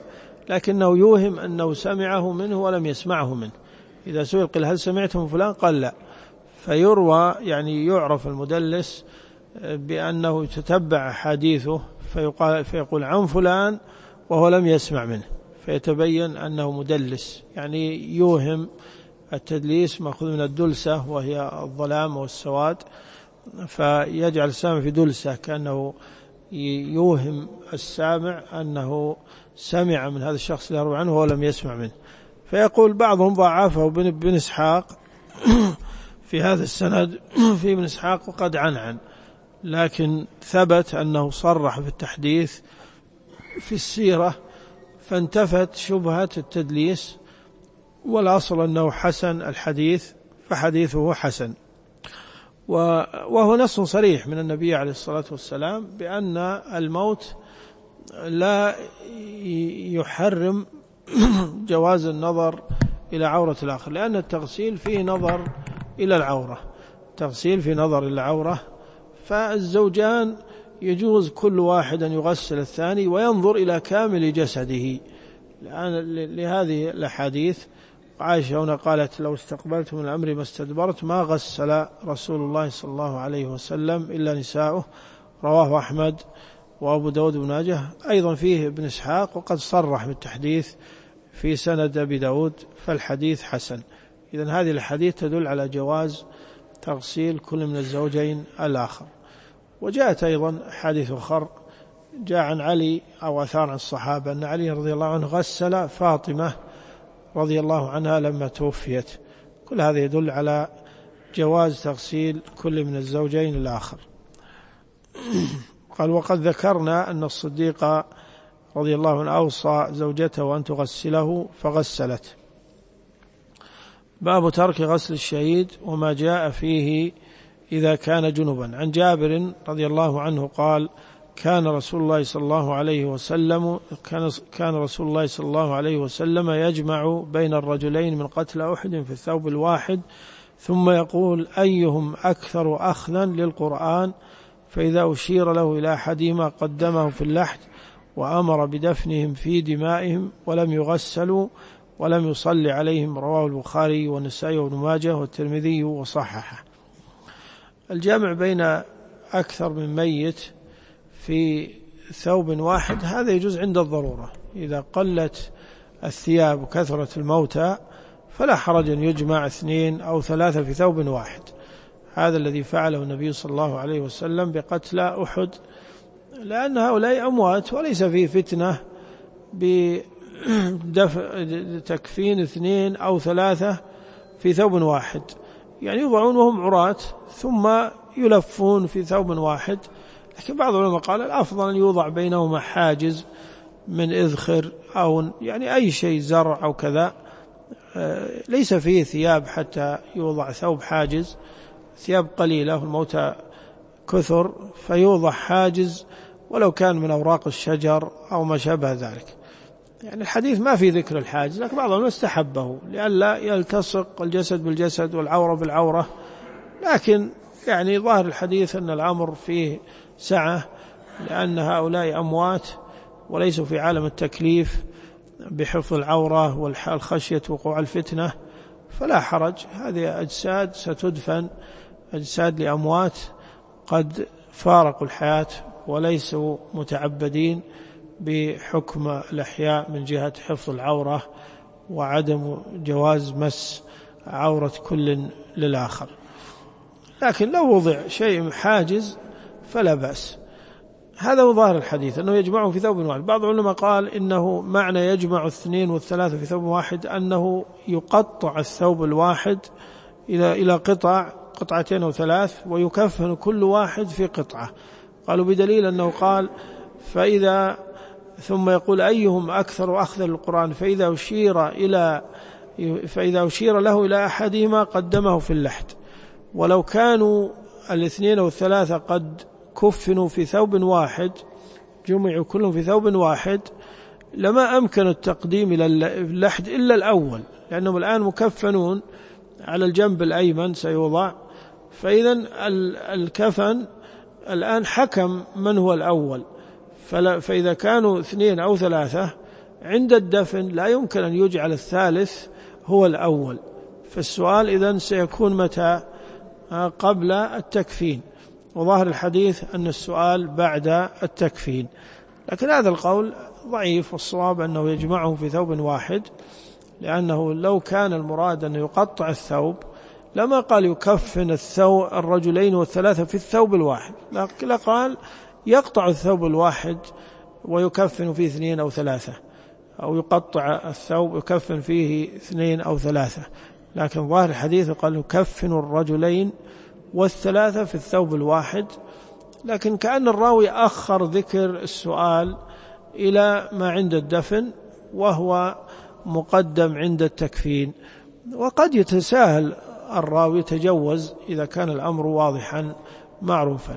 لكنه يوهم أنه سمعه منه ولم يسمعه منه. إذا سئل قل هل سمعته من فلان قال لا، فيروى يعني يعرف المدلس بأنه تتبع حديثه فيقول عن فلان وهو لم يسمع منه، فيتبين أنه مدلس، يعني يوهم. التدليس مأخوذ من الدلسة وهي الظلام والسواد، فيجعل السامع في دلسة كأنه يوهم السامع أنه سمع من هذا الشخص اللي يروي عنه وهو لم يسمع منه. فيقول بعضهم ضعفه بن إسحاق في هذا السند في ابن إسحاق وقد عنعن، لكن ثبت أنه صرح في التحديث في السيرة، فانتفت شبهة التدليس، والأصل أنه حسن الحديث، فحديثه حسن. وهو نص صريح من النبي عليه الصلاة والسلام بأن الموت لا يحرم جواز النظر إلى عورة الآخر، لأن التغسيل فيه نظر إلى العورة، التغسيل فيه نظر إلى العورة، فالزوجان يجوز كل واحد أن يغسل الثاني وينظر إلى كامل جسده لهذه الأحاديث. عائشة هنا قالت لو استقبلت من الأمر ما استدبرت ما غسل رسول الله صلى الله عليه وسلم إلا نساؤه، رواه أحمد وأبو داود بن ماجه. أيضا فيه ابن إسحاق وقد صرح بالتحديث في سند أبي داود، فالحديث حسن. إذن هذه الحديث تدل على جواز تغسيل كل من الزوجين الآخر. وجاءت أيضا حديث أخر جاء عن علي أو أثار عن الصحابة أن علي رضي الله عنه غسل فاطمة رضي الله عنها لما توفيت. كل هذا يدل على جواز تغسيل كل من الزوجين الآخر. قال وقد ذكرنا أن الصديق رضي الله عنه أوصى زوجته أن تغسله فغسلت. باب ترك غسل الشهيد وما جاء فيه إذا كان جنبا. عن جابر رضي الله عنه قال كان رسول الله صلى الله عليه وسلم يجمع بين الرجلين من قتل أحد في الثوب الواحد، ثم يقول أيهم أكثر أخذا للقرآن، فإذا أشير له إلى أحدهما قدمه في اللحد، وأمر بدفنهم في دمائهم ولم يغسلوا ولم يصلي عليهم. رواه البخاري والنسائي وابن ماجه والترمذي وصححه. الجمع بين أكثر من ميت في ثوب واحد هذا يجوز عند الضرورة، إذا قلت الثياب وكثرت الموتى فلا حرج أن يجمع 2 أو 3 في ثوب واحد. هذا الذي فعله النبي صلى الله عليه وسلم بقتل أحد، لأن هؤلاء أموات وليس فيه فتنة بتكفين 2 أو 3 في ثوب واحد، يعني يوضعون وهم عراة ثم يلفون في ثوب واحد. لكن بعض العلماء قال الأفضل أن يوضع بينهما حاجز من إذخر أو يعني أي شيء زرع أو كذا، ليس فيه ثياب حتى يوضع ثوب حاجز، ثياب قليلة والموتى كثر فيوضع حاجز ولو كان من أوراق الشجر أو ما شابه ذلك. يعني الحديث ما في ذكر الحاجز، لكن بعض الناس استحبه لئلا يلتصق الجسد بالجسد والعورة بالعورة، لكن يعني ظاهر الحديث أن الأمر فيه سعة، لأن هؤلاء أموات وليسوا في عالم التكليف بحفظ العورة والخشية وقوع الفتنة، فلا حرج. هذه أجساد ستدفن، أجساد لأموات قد فارقوا الحياة وليسوا متعبدين بحكم الأحياء من جهة حفظ العورة وعدم جواز مس عورة كل للآخر. لكن لو وضع شيء حاجز فلا بأس. هذا هو ظاهر الحديث أنه يجمعهم في ثوب واحد. بعض العلماء قال إنه معنى يجمع 2 و3 في ثوب واحد أنه يقطع الثوب الواحد إلى قطعتين أو 3 ويكفن كل واحد في قطعة. قالوا بدليل أنه قال فإذا ثم يقول أيهم أكثر أخذا للقرآن، فإذا أشير له إلى أحدهما قدمه في اللحد. ولو كانوا 2 أو 3 قد كفنوا في ثوب واحد، جمعوا كلهم في ثوب واحد، لما أمكن التقديم إلى اللحد إلا الأول، لأنهم الآن مكفنون على الجنب الأيمن سيوضع، فإذا الكفن الآن حكم من هو الأول. فإذا كانوا 2 أو 3 عند الدفن لا يمكن أن يجعل الثالث هو الأول، فالسؤال إذن سيكون متى؟ قبل التكفين، وظاهر الحديث أن السؤال بعد التكفين، لكن هذا القول ضعيف، والصواب أنه يجمعه في ثوب واحد، لأنه لو كان المراد أن يقطع الثوب لما قال يكفن الرجلين والثلاثة في الثوب الواحد، لقال يقطع الثوب الواحد ويكفن فيه 2 أو 3، أو يقطع الثوب يكفن فيه 2 أو 3، لكن ظاهر الحديث قال يكفن الرجلين والثلاثة في الثوب الواحد، لكن كأن الراوي أخر ذكر السؤال إلى ما عند الدفن وهو مقدم عند التكفين. وقد يتساهل الراوي، يتجوز إذا كان الأمر واضحا معروفا،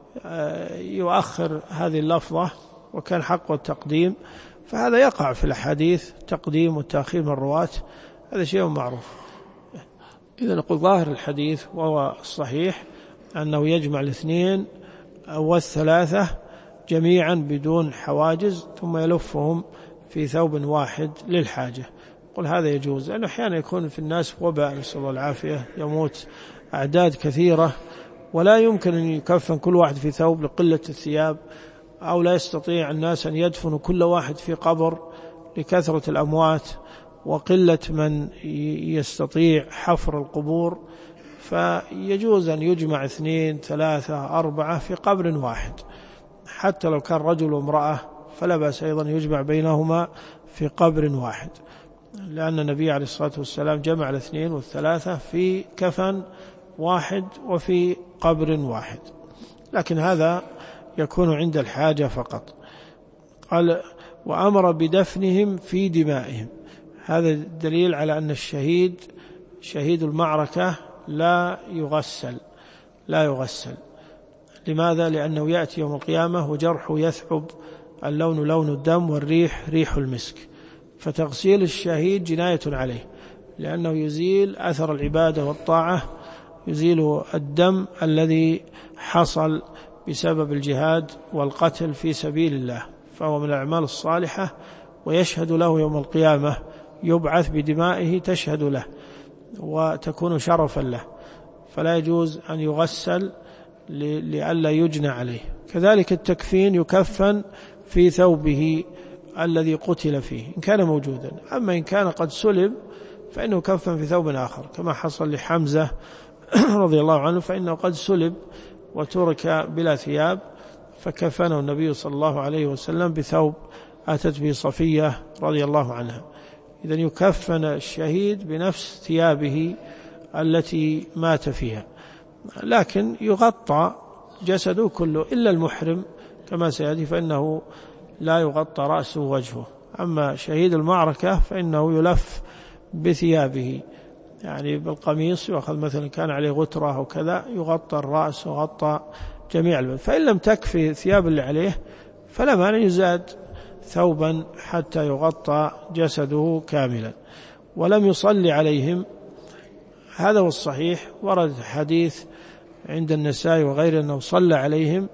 يؤخر هذه اللفظة وكان حق التقديم، فهذا يقع في الحديث تقديم والتأخير من الرواة، هذا شيء معروف. إذا نقول ظاهر الحديث وهو الصحيح أنه يجمع 2 والثلاثة جميعا بدون حواجز ثم يلفهم في ثوب واحد للحاجة. قل هذا يجوز، لأنه أحيانا يكون في الناس وباء نسأل الله العافية، يموت أعداد كثيرة ولا يمكن أن يكفن كل واحد في ثوب لقلة الثياب، أو لا يستطيع الناس أن يدفنوا كل واحد في قبر لكثرة الأموات وقلة من يستطيع حفر القبور، فيجوز أن يجمع 2 3 4 في قبر واحد، حتى لو كان رجل وامرأة فلا بأس أيضا يجمع بينهما في قبر واحد، لأن النبي عليه الصلاة والسلام جمع 2 والثلاثة في كفن واحد وفي قبر واحد، لكن هذا يكون عند الحاجة فقط. قال وأمر بدفنهم في دمائهم، هذا دليل على أن الشهيد شهيد المعركة لا يغسل. لماذا؟ لأنه يأتي يوم القيامة وجرحه يثعب، اللون لون الدم والريح ريح المسك، فتغسيل الشهيد جناية عليه، لأنه يزيل أثر العبادة والطاعة، يزيل الدم الذي حصل بسبب الجهاد والقتل في سبيل الله، فهو من الأعمال الصالحة، ويشهد له يوم القيامة، يبعث بدمائه تشهد له وتكون شرفا له، فلا يجوز أن يغسل لئلا يجنى عليه. كذلك التكفين يكفن في ثوبه الذي قتل فيه إن كان موجودا، أما إن كان قد سلب فإنه كفن في ثوب آخر، كما حصل لحمزة رضي الله عنه، فإنه قد سلب وترك بلا ثياب، فكفنه النبي صلى الله عليه وسلم بثوب أتت به صفية رضي الله عنها. إذن يكفن الشهيد بنفس ثيابه التي مات فيها، لكن يغطى جسده كله إلا المحرم كما سيأتي، فإنه لا يغطى رأسه ووجهه. أما شهيد المعركة فإنه يلف بثيابه، يعني بالقميص يأخذ مثلا كان عليه غترة أو كذا، يغطى الرأس وغطى جميع البدن، فإن لم تكفي الثياب اللي عليه فلا مانع يزاد ثوبا حتى يغطى جسده كاملا. ولم يصلي عليهم، هذا هو الصحيح، ورد حديث عند النسائي وغيره أنه صلى عليهم،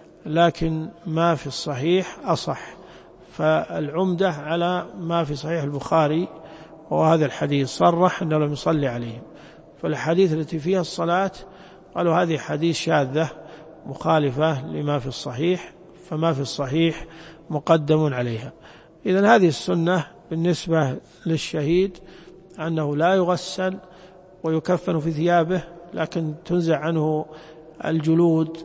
لكن ما في الصحيح أصح، فالعمدة على ما في صحيح البخاري، وهذا الحديث صرح أنه لم يصلي عليهم، فالحديث التي فيها الصلاة قالوا هذه حديث شاذة مخالفة لما في الصحيح، فما في الصحيح مقدم عليها. إذن هذه السنة بالنسبة للشهيد أنه لا يغسل ويكفن في ثيابه، لكن تنزع عنه الجلود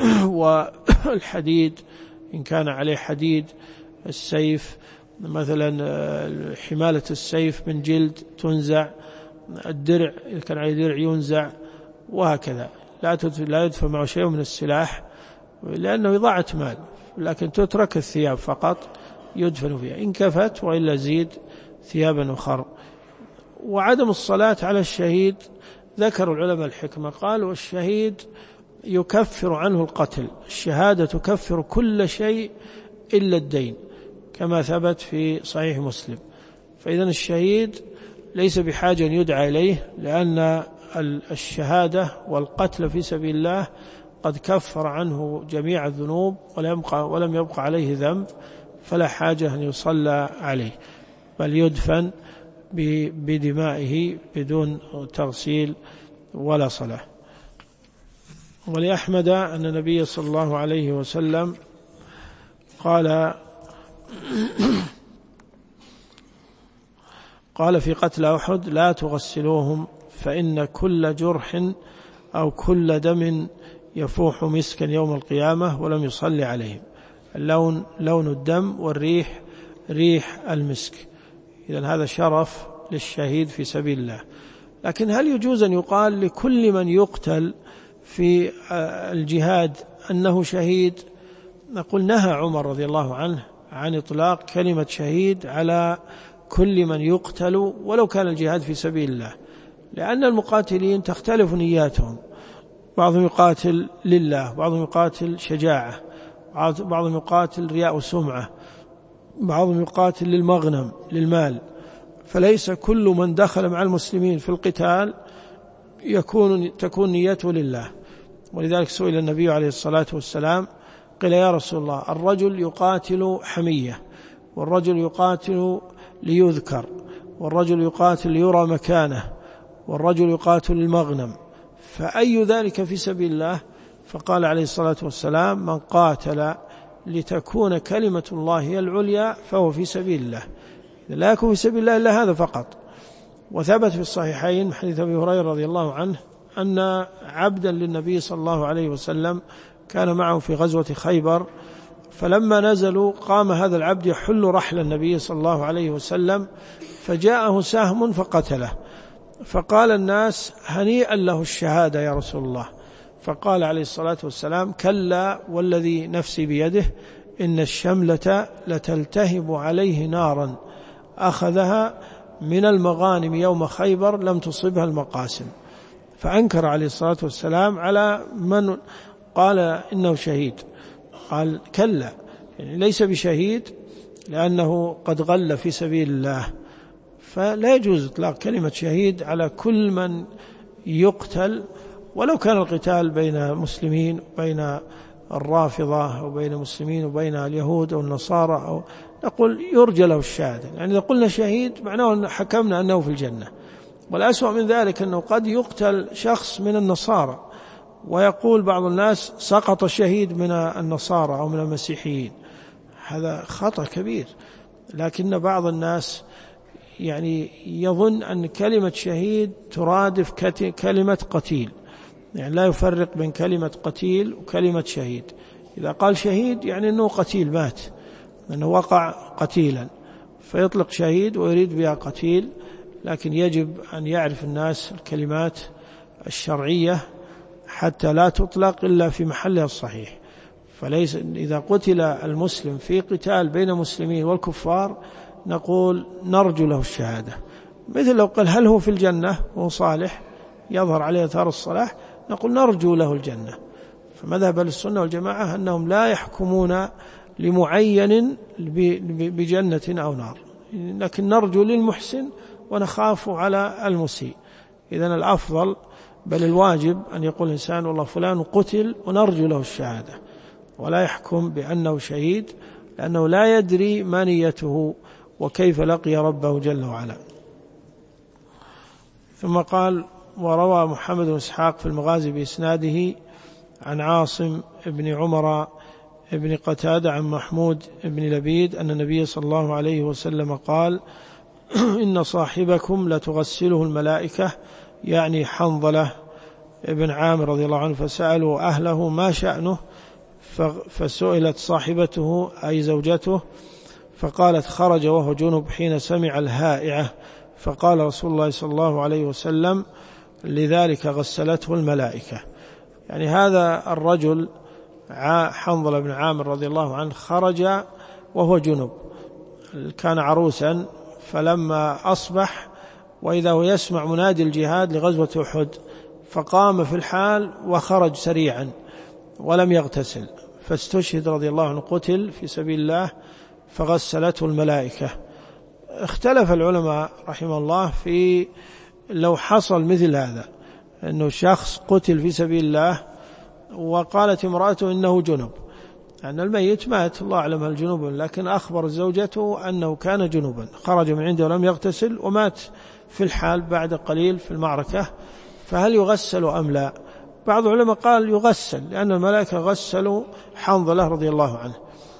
والحديد إن كان عليه حديد، السيف مثلا حمالة السيف من جلد تنزع، الدرع إذا كان عليه درع ينزع، وهكذا. لا يدفع معه شيء من السلاح لأنه إضاعة مال، لكن تترك الثياب فقط يدفن فيها إن كفت، وإلا زيد ثيابا أخر. وعدم الصلاة على الشهيد ذكر العلماء الحكمة، قالوا الشهيد يكفر عنه القتل، الشهادة تكفر كل شيء إلا الدين، كما ثبت في صحيح مسلم. فإذن الشهيد ليس بحاجة أن يدعى إليه، لأن الشهادة والقتل في سبيل الله قد كفر عنه جميع الذنوب ولم يبقى عليه ذنب، فلا حاجة أن يصلى عليه، بل يدفن بدمائه بدون تغسيل ولا صلاة. ولأحمد أن النبي صلى الله عليه وسلم قال في قتل أحد: لا تغسلوهم فإن كل جرح أو كل دم يفوح مسكا يوم القيامة، ولم يصلي عليهم. اللون لون الدم، والريح ريح المسك. إذن هذا شرف للشهيد في سبيل الله. لكن هل يجوز أن يقال لكل من يقتل في الجهاد أنه شهيد؟ نقول: نهى عمر رضي الله عنه عن إطلاق كلمة شهيد على كل من يقتل ولو كان الجهاد في سبيل الله، لأن المقاتلين تختلف نياتهم، بعضهم يقاتل لله، بعضهم يقاتل شجاعة، بعضهم يقاتل رياء وسمعة، بعضهم يقاتل للمغنم للمال. فليس كل من دخل مع المسلمين في القتال تكون نيته لله. ولذلك سئل النبي عليه الصلاة والسلام قيل: يا رسول الله، الرجل يقاتل حمية، والرجل يقاتل ليذكر، والرجل يقاتل ليرى مكانه، والرجل يقاتل للمغنم، فأي ذلك في سبيل الله؟ فقال عليه الصلاة والسلام: من قاتل لتكون كلمة الله هي العليا فهو في سبيل الله. لا يكون في سبيل الله إلا هذا فقط. وثبت في الصحيحين من حديث أبي هريرة رضي الله عنه أن عبدا للنبي صلى الله عليه وسلم كان معه في غزوة خيبر، فلما نزلوا قام هذا العبد يحل رحل النبي صلى الله عليه وسلم، فجاءه سهم فقتله، فقال الناس: هنيئا له الشهادة يا رسول الله. فقال عليه الصلاة والسلام: كلا والذي نفسي بيده إن الشملة لتلتهب عليه نارا أخذها من المغانم يوم خيبر لم تصبها المقاسم. فأنكر عليه الصلاة والسلام على من قال إنه شهيد، قال: كلا، يعني ليس بشهيد لأنه قد غل في سبيل الله. فلا يجوز إطلاق كلمة شهيد على كل من يقتل ولو كان القتال بين مسلمين وبين الرافضة أو بين المسلمين وبين اليهود أو النصارى، أو نقول يرجى له الشهادة. يعني إذا قلنا شهيد معناه أن حكمنا أنه في الجنة. والأسوأ من ذلك أنه قد يقتل شخص من النصارى، ويقول بعض الناس: سقط الشهيد من النصارى أو من المسيحيين. هذا خطأ كبير. لكن بعض الناس يعني يظن أن كلمة شهيد ترادف كلمة قتيل، يعني لا يفرق بين كلمة قتيل وكلمة شهيد. إذا قال شهيد يعني أنه قتيل مات، أنه وقع قتيلا، فيطلق شهيد ويريد بها قتيل. لكن يجب أن يعرف الناس الكلمات الشرعية حتى لا تطلق إلا في محلها الصحيح. فليس إذا قتل المسلم في قتال بين مسلمين والكفار نقول نرجو له الشهادة، مثل لو قال: هل هو في الجنة وهو صالح يظهر عليه أثار الصلاح، نقول نرجو له الجنة. فمذهب السنة والجماعة أنهم لا يحكمون لمعين بجنة أو نار، لكن نرجو للمحسن ونخاف على المسيء. إذن الأفضل بل الواجب أن يقول الإنسان: والله فلان قتل ونرجو له الشهادة، ولا يحكم بأنه شهيد، لأنه لا يدري ما نيته وكيف لقي ربه جل وعلا. ثم قال: وروى محمد بن إسحاق في المغازي بإسناده عن عاصم بن عمر بن قتادة عن محمود بن لبيد أن النبي صلى الله عليه وسلم قال: إن صاحبكم لتغسله الملائكة، يعني حنظلة بن عامر رضي الله عنه، فسألوا أهله ما شأنه، فسئلت صاحبته أي زوجته فقالت: خرج وهو جنب حين سمع الهائعة، فقال رسول الله صلى الله عليه وسلم: لذلك غسلته الملائكة. يعني هذا الرجل حنظلة بن عامر رضي الله عنه خرج وهو جنب، كان عروسا، فلما أصبح وإذا هو يسمع منادي الجهاد لغزوة أحد، فقام في الحال وخرج سريعا ولم يغتسل، فاستشهد رضي الله عنه، قتل في سبيل الله، فغسلته الملائكة. اختلف العلماء رحمه الله في لو حصل مثل هذا، أنه شخص قتل في سبيل الله وقالت امرأته إنه جنب، لأن الميت مات الله أعلم هل جنوبا، لكن أخبر زوجته أنه كان جنوبا، خرج من عنده ولم يغتسل ومات في الحال بعد قليل في المعركة، فهل يغسل أم لا؟ بعض العلماء قال يغسل، لأن الملائكة غسلوا حنظلة رضي الله عنه،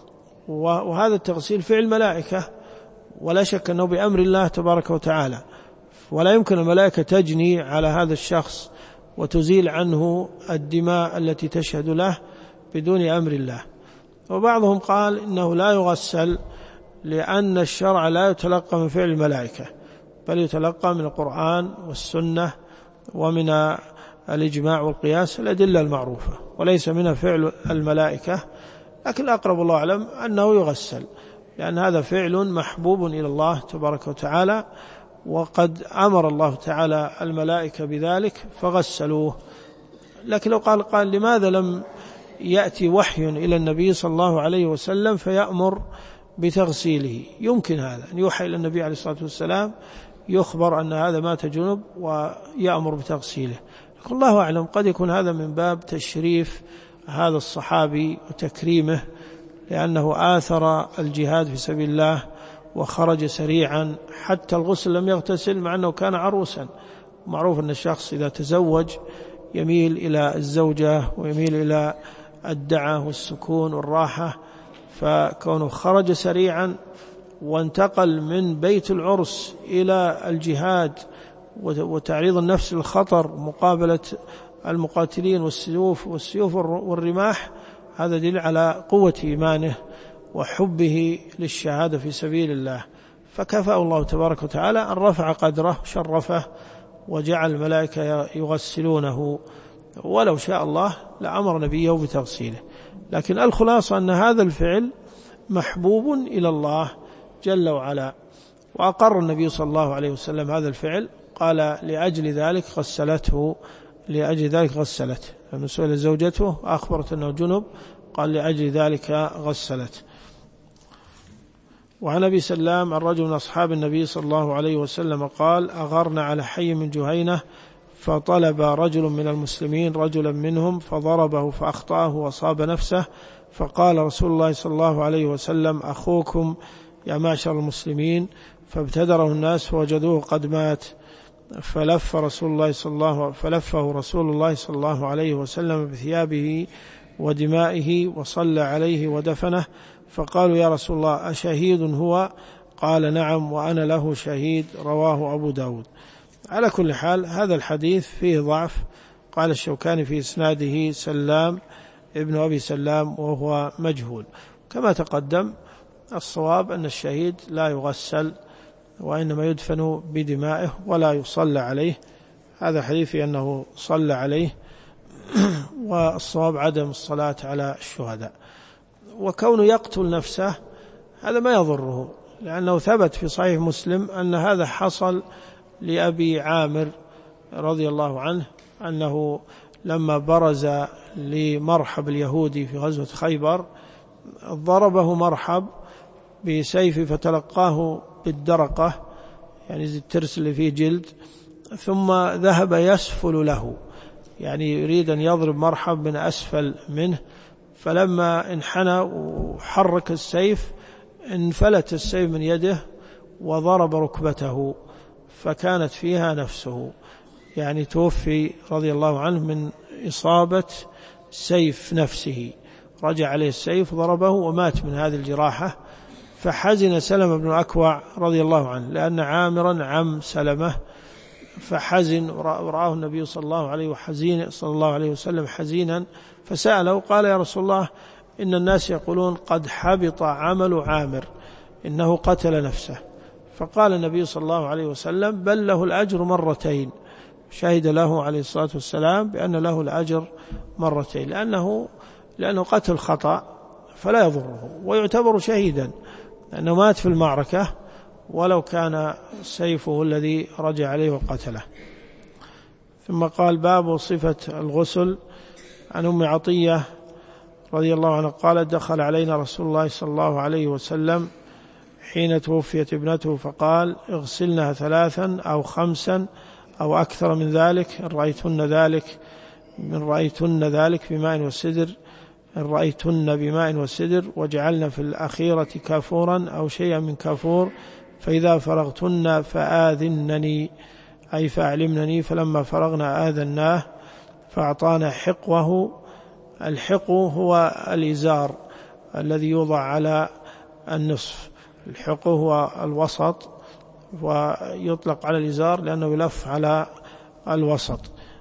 وهذا التغسيل فعل ملائكة، ولا شك أنه بأمر الله تبارك وتعالى، ولا يمكن الملائكة تجني على هذا الشخص وتزيل عنه الدماء التي تشهد له بدون أمر الله. وبعضهم قال إنه لا يغسل، لأن الشرع لا يتلقى من فعل الملائكة، بل يتلقى من القرآن والسنة ومن الإجماع والقياس، الأدلة المعروفة، وليس منها فعل الملائكة. لكن أقرب الله أعلم أنه يغسل، لأن هذا فعل محبوب إلى الله تبارك وتعالى، وقد أمر الله تعالى الملائكة بذلك فغسلوه. لكن لو قال لماذا لم يأتي وحي إلى النبي صلى الله عليه وسلم فيأمر بتغسيله؟ يمكن هذا أن يوحى إلى النبي عليه الصلاة والسلام يخبر أن هذا مات جنب ويأمر بتغسيله، لكن الله أعلم قد يكون هذا من باب تشريف هذا الصحابي وتكريمه، لأنه آثر الجهاد في سبيل الله وخرج سريعا، حتى الغسل لم يغتسل مع أنه كان عروسا. معروف أن الشخص إذا تزوج يميل إلى الزوجة ويميل إلى الدعة والسكون والراحة، فكونه خرج سريعا وانتقل من بيت العرس إلى الجهاد وتعريض النفس للخطر مقابلة المقاتلين والسيوف والرماح، هذا دليل على قوة إيمانه وحبه للشهادة في سبيل الله، فكفاه الله تبارك وتعالى أن رفع قدره شرفه وجعل الملائكة يغسلونه، ولو شاء الله لأمر نبيه بتغسيله. لكن الخلاصة أن هذا الفعل محبوب إلى الله جل وعلا، وأقر النبي صلى الله عليه وسلم هذا الفعل، قال لأجل ذلك غسلته، لأجل ذلك غسلته، لما سئل زوجته أخبرت أنه جنب قال لأجل ذلك غسلت. وعن أبي سلام الرجل من أصحاب النبي صلى الله عليه وسلم قال أغرنا على حي من جهينة، فطلب رجل من المسلمين رجلا منهم فضربه فأخطأه وأصاب نفسه، فقال رسول الله صلى الله عليه وسلم أخوكم يا معشر المسلمين، فابتدره الناس فوجدوه قد مات، فلفه رسول الله صلى الله عليه وسلم بثيابه ودمائه وصلى عليه ودفنه، فقالوا يا رسول الله أشهيد هو؟ قال نعم وأنا له شهيد، رواه أبو داود. على كل حال هذا الحديث فيه ضعف، قال الشوكاني في إسناده سلام ابن أبي سلام وهو مجهول. كما تقدم الصواب أن الشهيد لا يغسل وإنما يدفن بدمائه ولا يصلى عليه، هذا حديث أنه صلى عليه، والصواب عدم الصلاة على الشهداء. وكونه يقتل نفسه هذا ما يضره، لأنه ثبت في صحيح مسلم أن هذا حصل لأبي عامر رضي الله عنه، أنه لما برز لمرحب اليهودي في غزوة خيبر ضربه مرحب بسيف فتلقاه بالدرقة، يعني الترس اللي فيه جلد، ثم ذهب يسفل له، يعني يريد أن يضرب مرحب من أسفل منه، فلما انحنى وحرك السيف انفلت السيف من يده وضرب ركبته فكانت فيها نفسه، يعني توفي رضي الله عنه من إصابة سيف نفسه، رجع عليه السيف ضربه ومات من هذه الجراحة. فحزن سلمة بن أكوع رضي الله عنه، لأن عامرا عم سلمة، فحزن ورآه النبي صلى الله عليه وسلم حزينا، فسأله قال يا رسول الله إن الناس يقولون قد حبط عمل عامر إنه قتل نفسه، فقال النبي صلى الله عليه وسلم بل له الأجر مرتين، شهد له عليه الصلاة والسلام بأن له الأجر مرتين، لأنه قتل خطأ فلا يضره ويعتبر شهيدا، لأنه مات في المعركة ولو كان سيفه الذي رجع عليه وقتله. ثم قال باب صفة الغسل. عن أم عطية رضي الله عنها قال دخل علينا رسول الله صلى الله عليه وسلم حين توفيت ابنته، فقال اغسلنها 3 أو 5 أو أكثر من ذلك إن رأيتن ذلك بماء وسدر، إن رأيتن بماء وسدر وجعلن في الأخيرة كافورا أو شيئا من كافور فإذا فرغتن فآذنني أي فأعلمنني. فلما فرغنا آذناه فأعطانا حقوه. الحقو هو الإزار الذي يوضع على النصف، الحقو هو الوسط ويطلق على الإزار لأنه يلف على الوسط.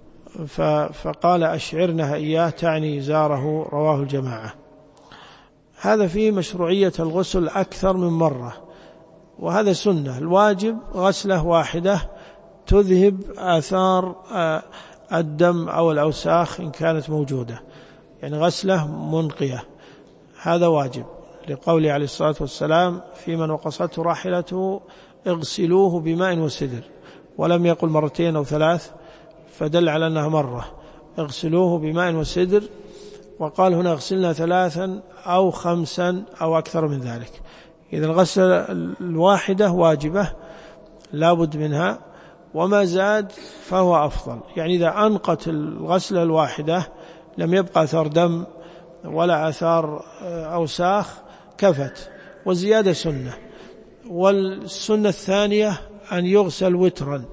فقال أشعرنها إياه تعني إزاره، رواه الجماعة. هذا فيه مشروعية الغسل أكثر من مرة، وهذا سنة. الواجب غسلة واحدة تذهب آثار الدم أو الأوساخ إن كانت موجودة، يعني غسلة منقية، هذا واجب، لقوله عليه الصلاة والسلام في من وقصته راحلته اغسلوه بماء وسدر، ولم يقل مرتين أو ثلاث، فدل على أنها مرة، اغسلوه بماء وسدر. وقال هنا اغسلنا 3 أو 5 أو أكثر من ذلك. إذا الغسلة الواحدة واجبة لا بد منها، وما زاد فهو أفضل. يعني إذا أنقت الغسلة الواحدة لم يبقى أثار دم ولا أثار أوساخ كفت، وزيادة سنة. والسنة الثانية أن يغسل وترا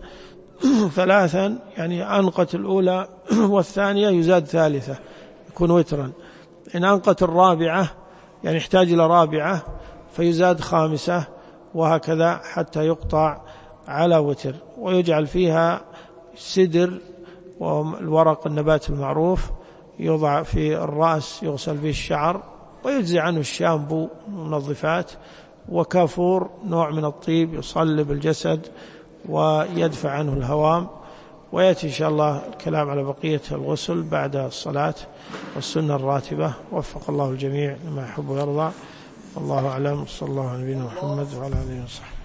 3، يعني أنقت الأولى والثانية يزاد ثالثة يكون وترا. إن أنقت الرابعة يعني يحتاج إلى رابعة فيزاد خامسة، وهكذا حتى يقطع على وتر. ويجعل فيها سدر والورق النبات المعروف يوضع في الرأس يغسل به الشعر، ويجزي عنه الشامبو والمنظفات، وكافور نوع من الطيب يصلب الجسد ويدفع عنه الهوام. ويأتي إن شاء الله الكلام على بقية الغسل بعد الصلاة والسنة الراتبة. وفق الله الجميع لما يحب ويرضى. الله أعلم. صلى الله على نبينا محمد وعلى آله وصحبه.